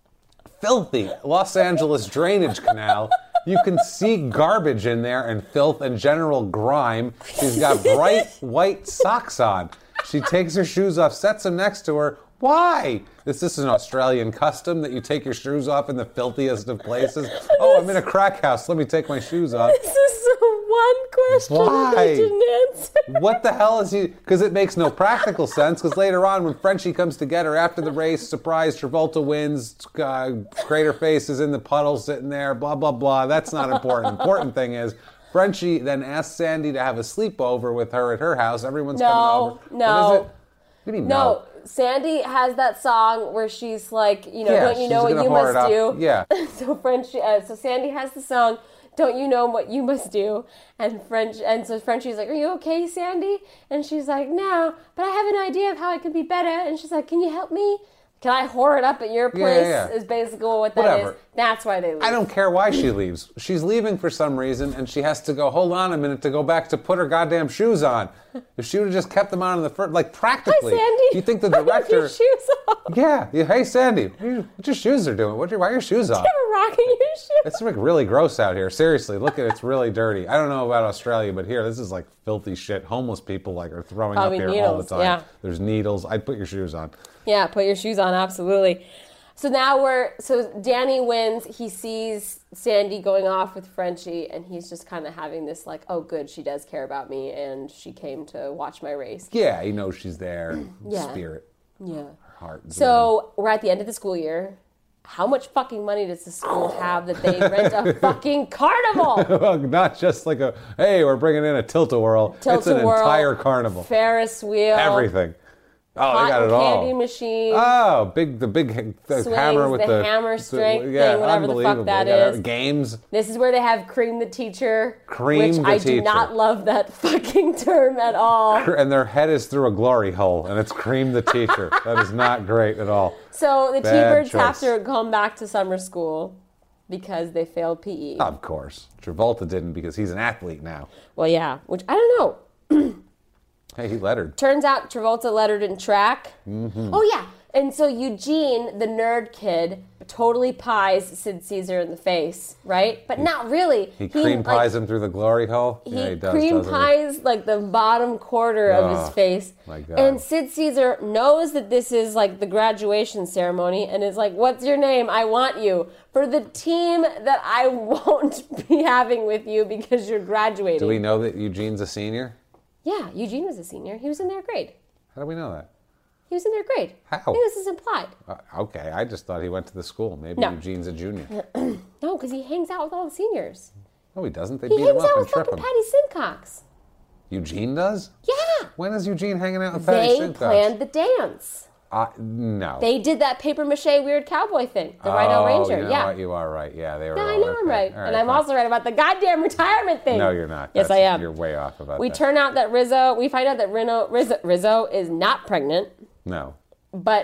filthy Los Angeles drainage canal. You can see garbage in there and filth and general grime. She's got bright white socks on. She takes her shoes off, sets them next to her. Why? Is this an Australian custom that you take your shoes off in the filthiest of places? Oh, I'm in a crack house. Let me take my shoes off. This is the one question Why? that I didn't answer. What the hell is he? Because it makes no practical sense. Because later on, when Frenchie comes to get her after the race, surprise, Travolta wins. Uh, Craterface is in the puddle sitting there. Blah blah blah. That's not important. Important thing is, Frenchie then asks Sandy to have a sleepover with her at her house. Everyone's No, coming over. no. What is it? What do you mean, no? No, Sandy has that song where she's like, you know, Yeah, don't you she's know what gonna you whore it must up. do? Yeah. so French, uh, so Sandy has the song, don't you know what you must do? And French, and so Frenchie's like, are you okay, Sandy? And she's like, no, but I have an idea of how I could be better. And she's like, can you help me? Can I whore it up at your Yeah, place? yeah, yeah. Is basically what that Whatever. is. That's why they leave. I don't care why she leaves. She's leaving for some reason, and she has to go, hold on a minute, to go back to put her goddamn shoes on. If she would have just kept them on in the first, like practically. Hi, Sandy. You think the Why do you have director... your shoes off? Yeah, yeah. Hey, Sandy, what, are you, what your shoes are doing? What are, why are your shoes off? You're rocking your shoes. It's like really gross out here. Seriously, look at it. It's really dirty. I don't know about Australia, but here, this is like filthy shit. Homeless people like are throwing Probably up here all the needles, time. yeah. There's needles. I'd put your shoes on. Yeah, put your shoes on, absolutely. So now we're, so Danny wins. He sees Sandy going off with Frenchie, and he's just kind of having this like, oh, good, she does care about me, and she came to watch my race. Yeah, he knows she's there. Yeah. Spirit. Yeah. Her heart. So we're at the end of the school year. How much fucking money does the school have that they rent a fucking carnival? Well, not just like a, hey, we're bringing in a tilt-a-whirl. It's an Tilt-a-whirl, entire carnival. Ferris wheel. Everything. Oh, they got Cotton it all. candy machine. Oh, big the big the Swings, hammer with the the hammer strength yeah, thing, whatever the fuck unbelievable. that Yeah, is. Games. This is where they have Cream the Teacher. Cream which the I do Teacher. not love that fucking term at all. And their head is through a glory hole, and it's Cream the Teacher. That is not great at all. So the Bad T-Birds have choice. to come back to summer school because they failed P E. Of course. Travolta didn't because he's an athlete now. Well, yeah, which I don't know. Hey, he lettered. Turns out Travolta lettered in track. Mm-hmm. Oh, yeah. And so Eugene, the nerd kid, totally pies Sid Caesar in the face, right? But not really. He cream like, pies him through the glory hole? He, Yeah, he does, cream doesn't he? pies like the bottom quarter of his Oh, face. my God. And Sid Caesar knows that this is like the graduation ceremony and is like, what's your name? I want you for the team that I won't be having with you because you're graduating. Do we know that Eugene's a senior? Yeah, Eugene was a senior. He was in their grade. How do we know that? He was in their grade. How? I think this is implied. Uh, okay, I just thought he went to the school. Maybe No. Eugene's a junior. No, because he hangs out with all the seniors. No, he doesn't. They He beat him hangs up out and with trip fucking him. Patty Simcox. Eugene does? Yeah. When is Eugene hanging out with Patty They Simcox? planned the dance. Uh, no. They did that paper mache weird cowboy thing. The Rhino oh, Ranger. You know yeah. what? You are right. Yeah, they were. No, I all know I'm okay. right. All and I'm fine. also right about the goddamn retirement thing. No, you're not. Yes, That's- I am. You're way off about We that. turn out that Rizzo, we find out that Rizzo, Rizzo, Rizzo is not pregnant, No. but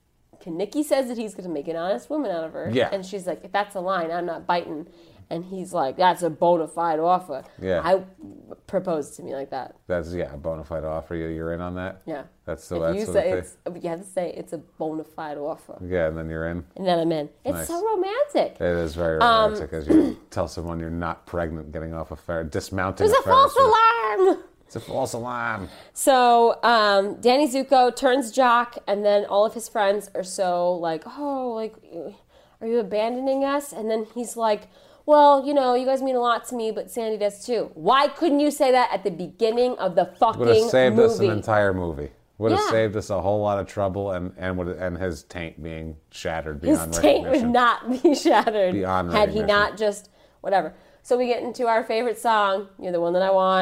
Nikki says that he's going to make an honest woman out of her. Yeah. And she's like, if that's a line, I'm not biting. And he's like, that's a bona fide offer. Yeah. I proposed to me like that. That's, yeah, a bona fide offer. You, you're in on that? Yeah. That's the If that's you what say they- it's, you have to say it's a bona fide offer. Yeah, and then you're in. And then I'm in. It's Nice. so romantic. It is very Um, romantic as you tell someone you're not pregnant getting off a fair, dismounting There's a Ferris false wheel. alarm. It's a false alarm. So um, Danny Zuko turns jock, and then all of his friends are so like, oh, like, are you abandoning us? And then he's like, well, you know, you guys mean a lot to me, but Sandy does too. Why couldn't you say that at the beginning of the fucking Would have saved movie? us an entire movie. Would have Yeah. saved us a whole lot of trouble and and would and his taint being shattered His beyond taint would recognition. not be shattered Beyond had he recognition. not just whatever. So we get into our favorite song, "You're the One That I Want."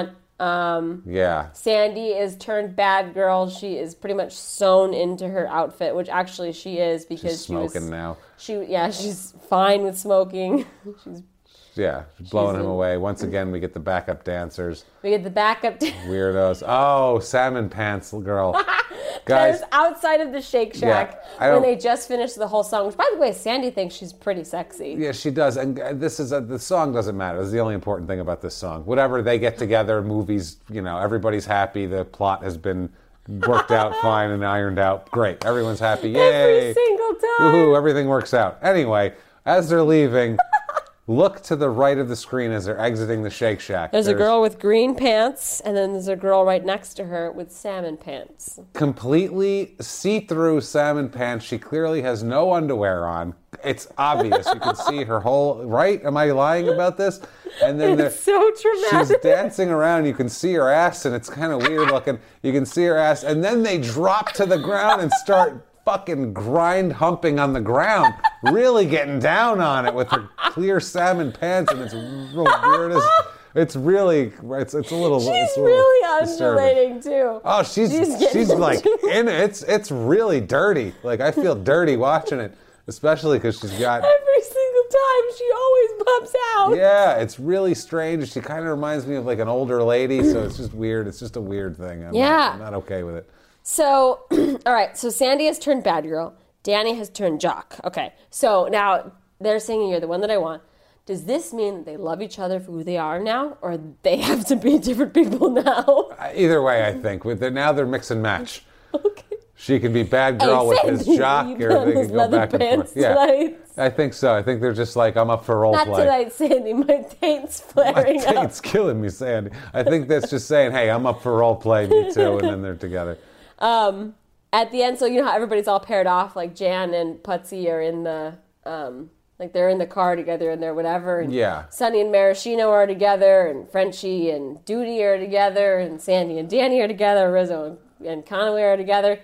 Um, yeah. Sandy is turned bad girl. She is pretty much sewn into her outfit, which actually she is because She's she was smoking now. She yeah, she's fine with smoking. she's Yeah, blowing she's him in, away. Once again, we get the backup dancers. We get the backup dancers. Weirdos. Oh, salmon pants girl. Guys, There's outside of the Shake Shack yeah, when they just finished the whole song, which, by the way, Sandy thinks she's pretty sexy. Yeah, she does. And this is a, the song doesn't matter. This is the only important thing about this song. Whatever, they get together, movies, you know, everybody's happy. The plot has been worked out fine and ironed out. Great. Everyone's happy. Yay. Every single time. Woohoo, everything works out. Anyway, as they're leaving, look to the right of the screen as they're exiting the Shake Shack. There's, there's a girl with green pants, and then there's a girl right next to her with salmon pants. Completely see-through salmon pants. She clearly has no underwear on. It's obvious. You can see her whole... Right? Am I lying about this? And then it's so traumatic. She's dancing around. You can see her ass, and it's kind of weird looking. You can see her ass, and then they drop to the ground and start fucking grind humping on the ground, really getting down on it with her clear salmon pants, and it's real weird. It's, it's really, it's it's a little. She's it's a little really disturbing. undulating too. Oh, she's she's, she's like in it. It's it's really dirty. Like I feel dirty watching it, especially because she's got every single time she always pops out. Yeah, it's really strange. She kind of reminds me of like an older lady, so it's just weird. It's just a weird thing. I'm yeah, not, I'm not okay with it. So, all right, so Sandy has turned bad girl. Danny has turned jock. Okay, so now they're singing You're the One That I Want. Does this mean that they love each other for who they are now, or they have to be different people now? Either way, I think. With Now they're mix and match. Okay. She can be bad girl hey, with Sandy, his jock, or they can go back and forth. Yeah, tonight. I think so. I think they're just like, I'm up for role Not play. tonight, Sandy. My taint's flaring My up. taint's killing me, Sandy. I think that's just saying, hey, I'm up for role play, me too, and then they're together. Um... At the end, so you know how everybody's all paired off, like Jan and Putsy are in the, um, like they're in the car together and they're whatever. And yeah. Sonny and Maraschino are together, and Frenchie and Duty are together, and Sandy and Danny are together, Rizzo and, and Conway are together.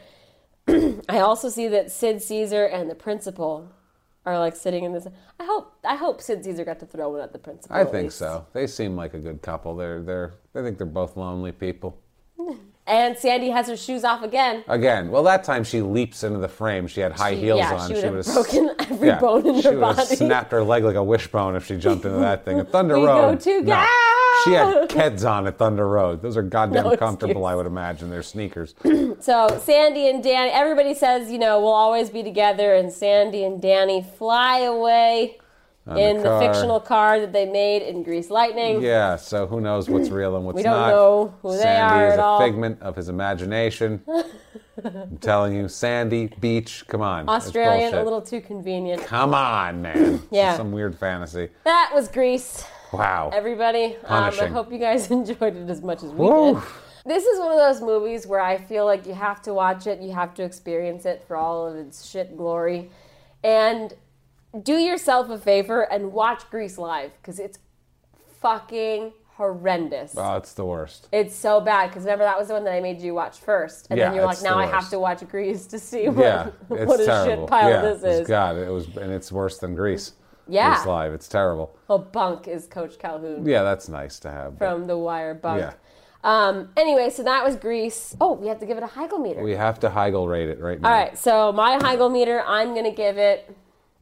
I also see that Sid Caesar and the principal are like sitting in this. I hope I hope Sid Caesar got to throw one at the principal. I think so. They seem like a good couple. They're they're. I think they're both lonely people. And Sandy has her shoes off again. Again. Well, that time she leaps into the frame. She had high she, heels yeah, on. She would she have would've broken every yeah, bone in she her would body. have snapped her leg like a wishbone if she jumped into that thing. At Thunder we Road. Go to no. She had Keds on at Thunder Road. Those are goddamn no comfortable, I would imagine. They're sneakers. So Sandy and Danny, everybody says, you know, we'll always be together, and Sandy and Danny fly away On in the, the, car. fictional car that they made in Grease Lightning. Yeah, so who knows what's real and what's We don't not. know who they Sandy are is at a all. figment of his imagination. I'm telling you, Sandy, beach, come on. It's Australian, a bullshit. little too convenient. Come on, man. Yeah. Some weird fantasy. That was Grease. Wow. Everybody, um, I Punishing. hope you guys enjoyed it as much as we Woo. did. This is one of those movies where I feel like you have to watch it, you have to experience it for all of its shit glory. And do yourself a favor and watch Grease live, because it's fucking horrendous. Oh, it's the worst. It's so bad, because remember that was the one that I made you watch first, and Yeah, then you're like, it's now the I have worst. to watch Grease to see what, Yeah, it's what a terrible. shit pile yeah, this it's, is. God, it was, and it's worse than Grease. Yeah. Grease live. It's terrible. Well, Bunk is Coach Calhoun Yeah, that's nice to have. but from The Wire. Bunk. Yeah. Um, anyway, so that was Grease. Oh, we have to give it a Heigl meter. We have to Heigl rate it right now. All right, so my Heigl meter, I'm going to give it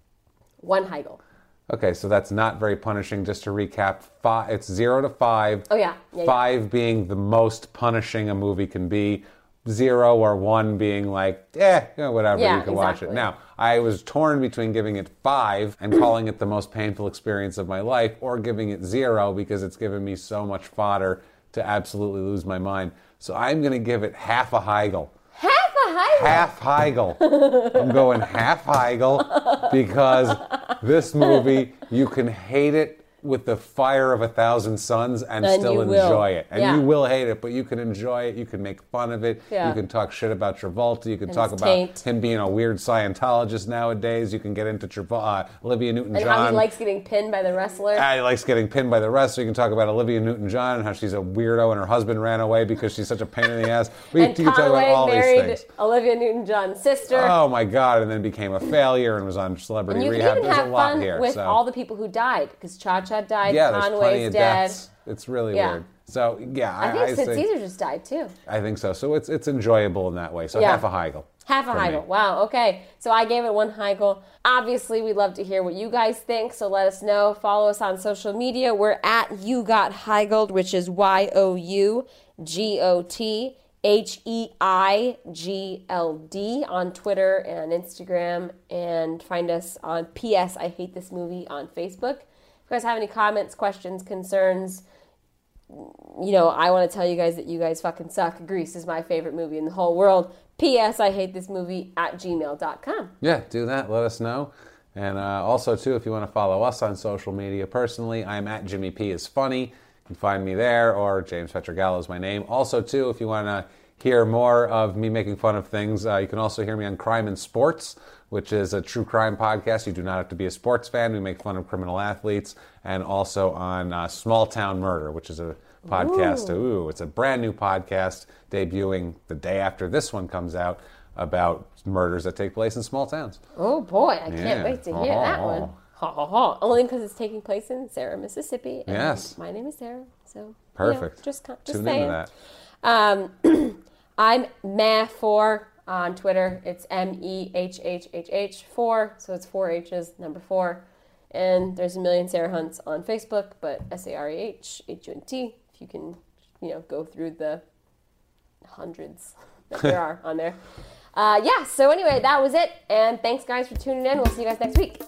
one Heigl. Okay, so that's not very punishing. Just to recap, five, it's zero to five. Oh, yeah. yeah Five yeah. being the most punishing a movie can be. Zero or one being like, eh, you know, whatever, yeah, you can exactly. watch it. Now, I was torn between giving it five and calling it the most painful experience of my life, or giving it zero because it's given me so much fodder to absolutely lose my mind. So I'm going to give it half a Heigl. Half a Heigl? Half Heigl. I'm going half Heigl because this movie, you can hate it with the fire of a thousand suns and, and still enjoy will. it. And yeah. you will hate it, but you can enjoy it. You can make fun of it. Yeah. You can talk shit about Travolta. You can and talk about taint. him being a weird Scientologist nowadays. You can get into Travolta, uh, Olivia Newton-John. And how he likes getting pinned by the wrestler. Ah, he likes getting pinned by the wrestler. You can talk about Olivia Newton-John and how she's a weirdo and her husband ran away because she's such a pain in the ass. We, and you can talk about Conway all these married things. Olivia Newton-John's sister. Oh my God! And then became a failure and was on Celebrity and you Rehab. can even There's have a lot fun here. with so. all the people who died, because Cha Cha died, yeah, there's plenty Conway's of dead. deaths. It's really Yeah. weird. So yeah, I, I, think I Sid say, Caesar just died too. I think so. So it's it's enjoyable in that way. So Yeah. half a Heigl. Half a for me. Heigl. Wow. Okay. So I gave it one Heigl. Obviously, we'd love to hear what you guys think. So let us know. Follow us on social media. We're at You Got Heigled, which is Y O U G O T H E I G L D on Twitter and Instagram. And find us on P S I Hate This Movie on Facebook. If you guys have any comments, questions, concerns, you know, I want to tell you guys that you guys fucking suck. Grease is my favorite movie in the whole world. P S I hate this movie at gmail dot com. Yeah, do that. Let us know. And uh, also, too, if you want to follow us on social media personally, I'm at Jimmy P is Funny. You can find me there, or James Petrogallo is my name. Also, too, if you want to hear more of me making fun of things, uh, you can also hear me on Crime and Sports, which is a true crime podcast. You do not have to be a sports fan. We make fun of criminal athletes. And also on uh, Small Town Murder, which is a podcast. Ooh. Ooh, it's a brand new podcast debuting the day after this one comes out about murders that take place in small towns. Oh boy, I Yeah. can't wait to hear Oh. that one. Ha ha ha. Only because it's taking place in Sarah, Mississippi. And Yes. my name is Sarah, so Perfect. You know, just just Tune saying. into that. Um, I'm Meh four on Twitter. It's M E H H H H four, so it's four H's, number four. And there's a million Sarah Hunts on Facebook, but S A R E H H U N T. If you can, you know, go through the hundreds that there are on there. Uh, yeah, so anyway, that was it. And thanks, guys, for tuning in. We'll see you guys next week.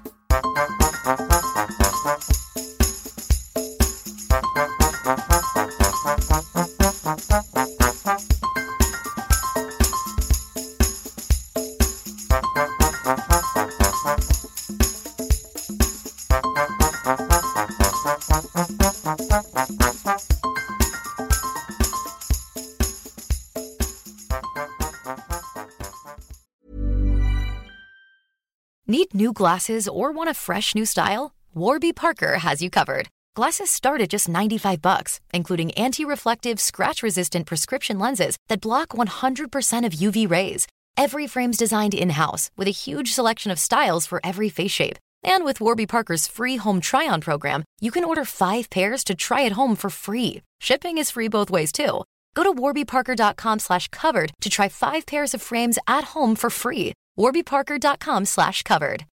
Need new glasses or want a fresh new style? Warby Parker has you covered. Glasses start at just ninety-five bucks, including anti-reflective, scratch-resistant prescription lenses that block one hundred percent of U V rays. Every frame's designed in-house with a huge selection of styles for every face shape. And with Warby Parker's free home try-on program, you can order five pairs to try at home for free. Shipping is free both ways, too. Go to warbyparker.com slash covered to try five pairs of frames at home for free. warbyparker.com slash covered.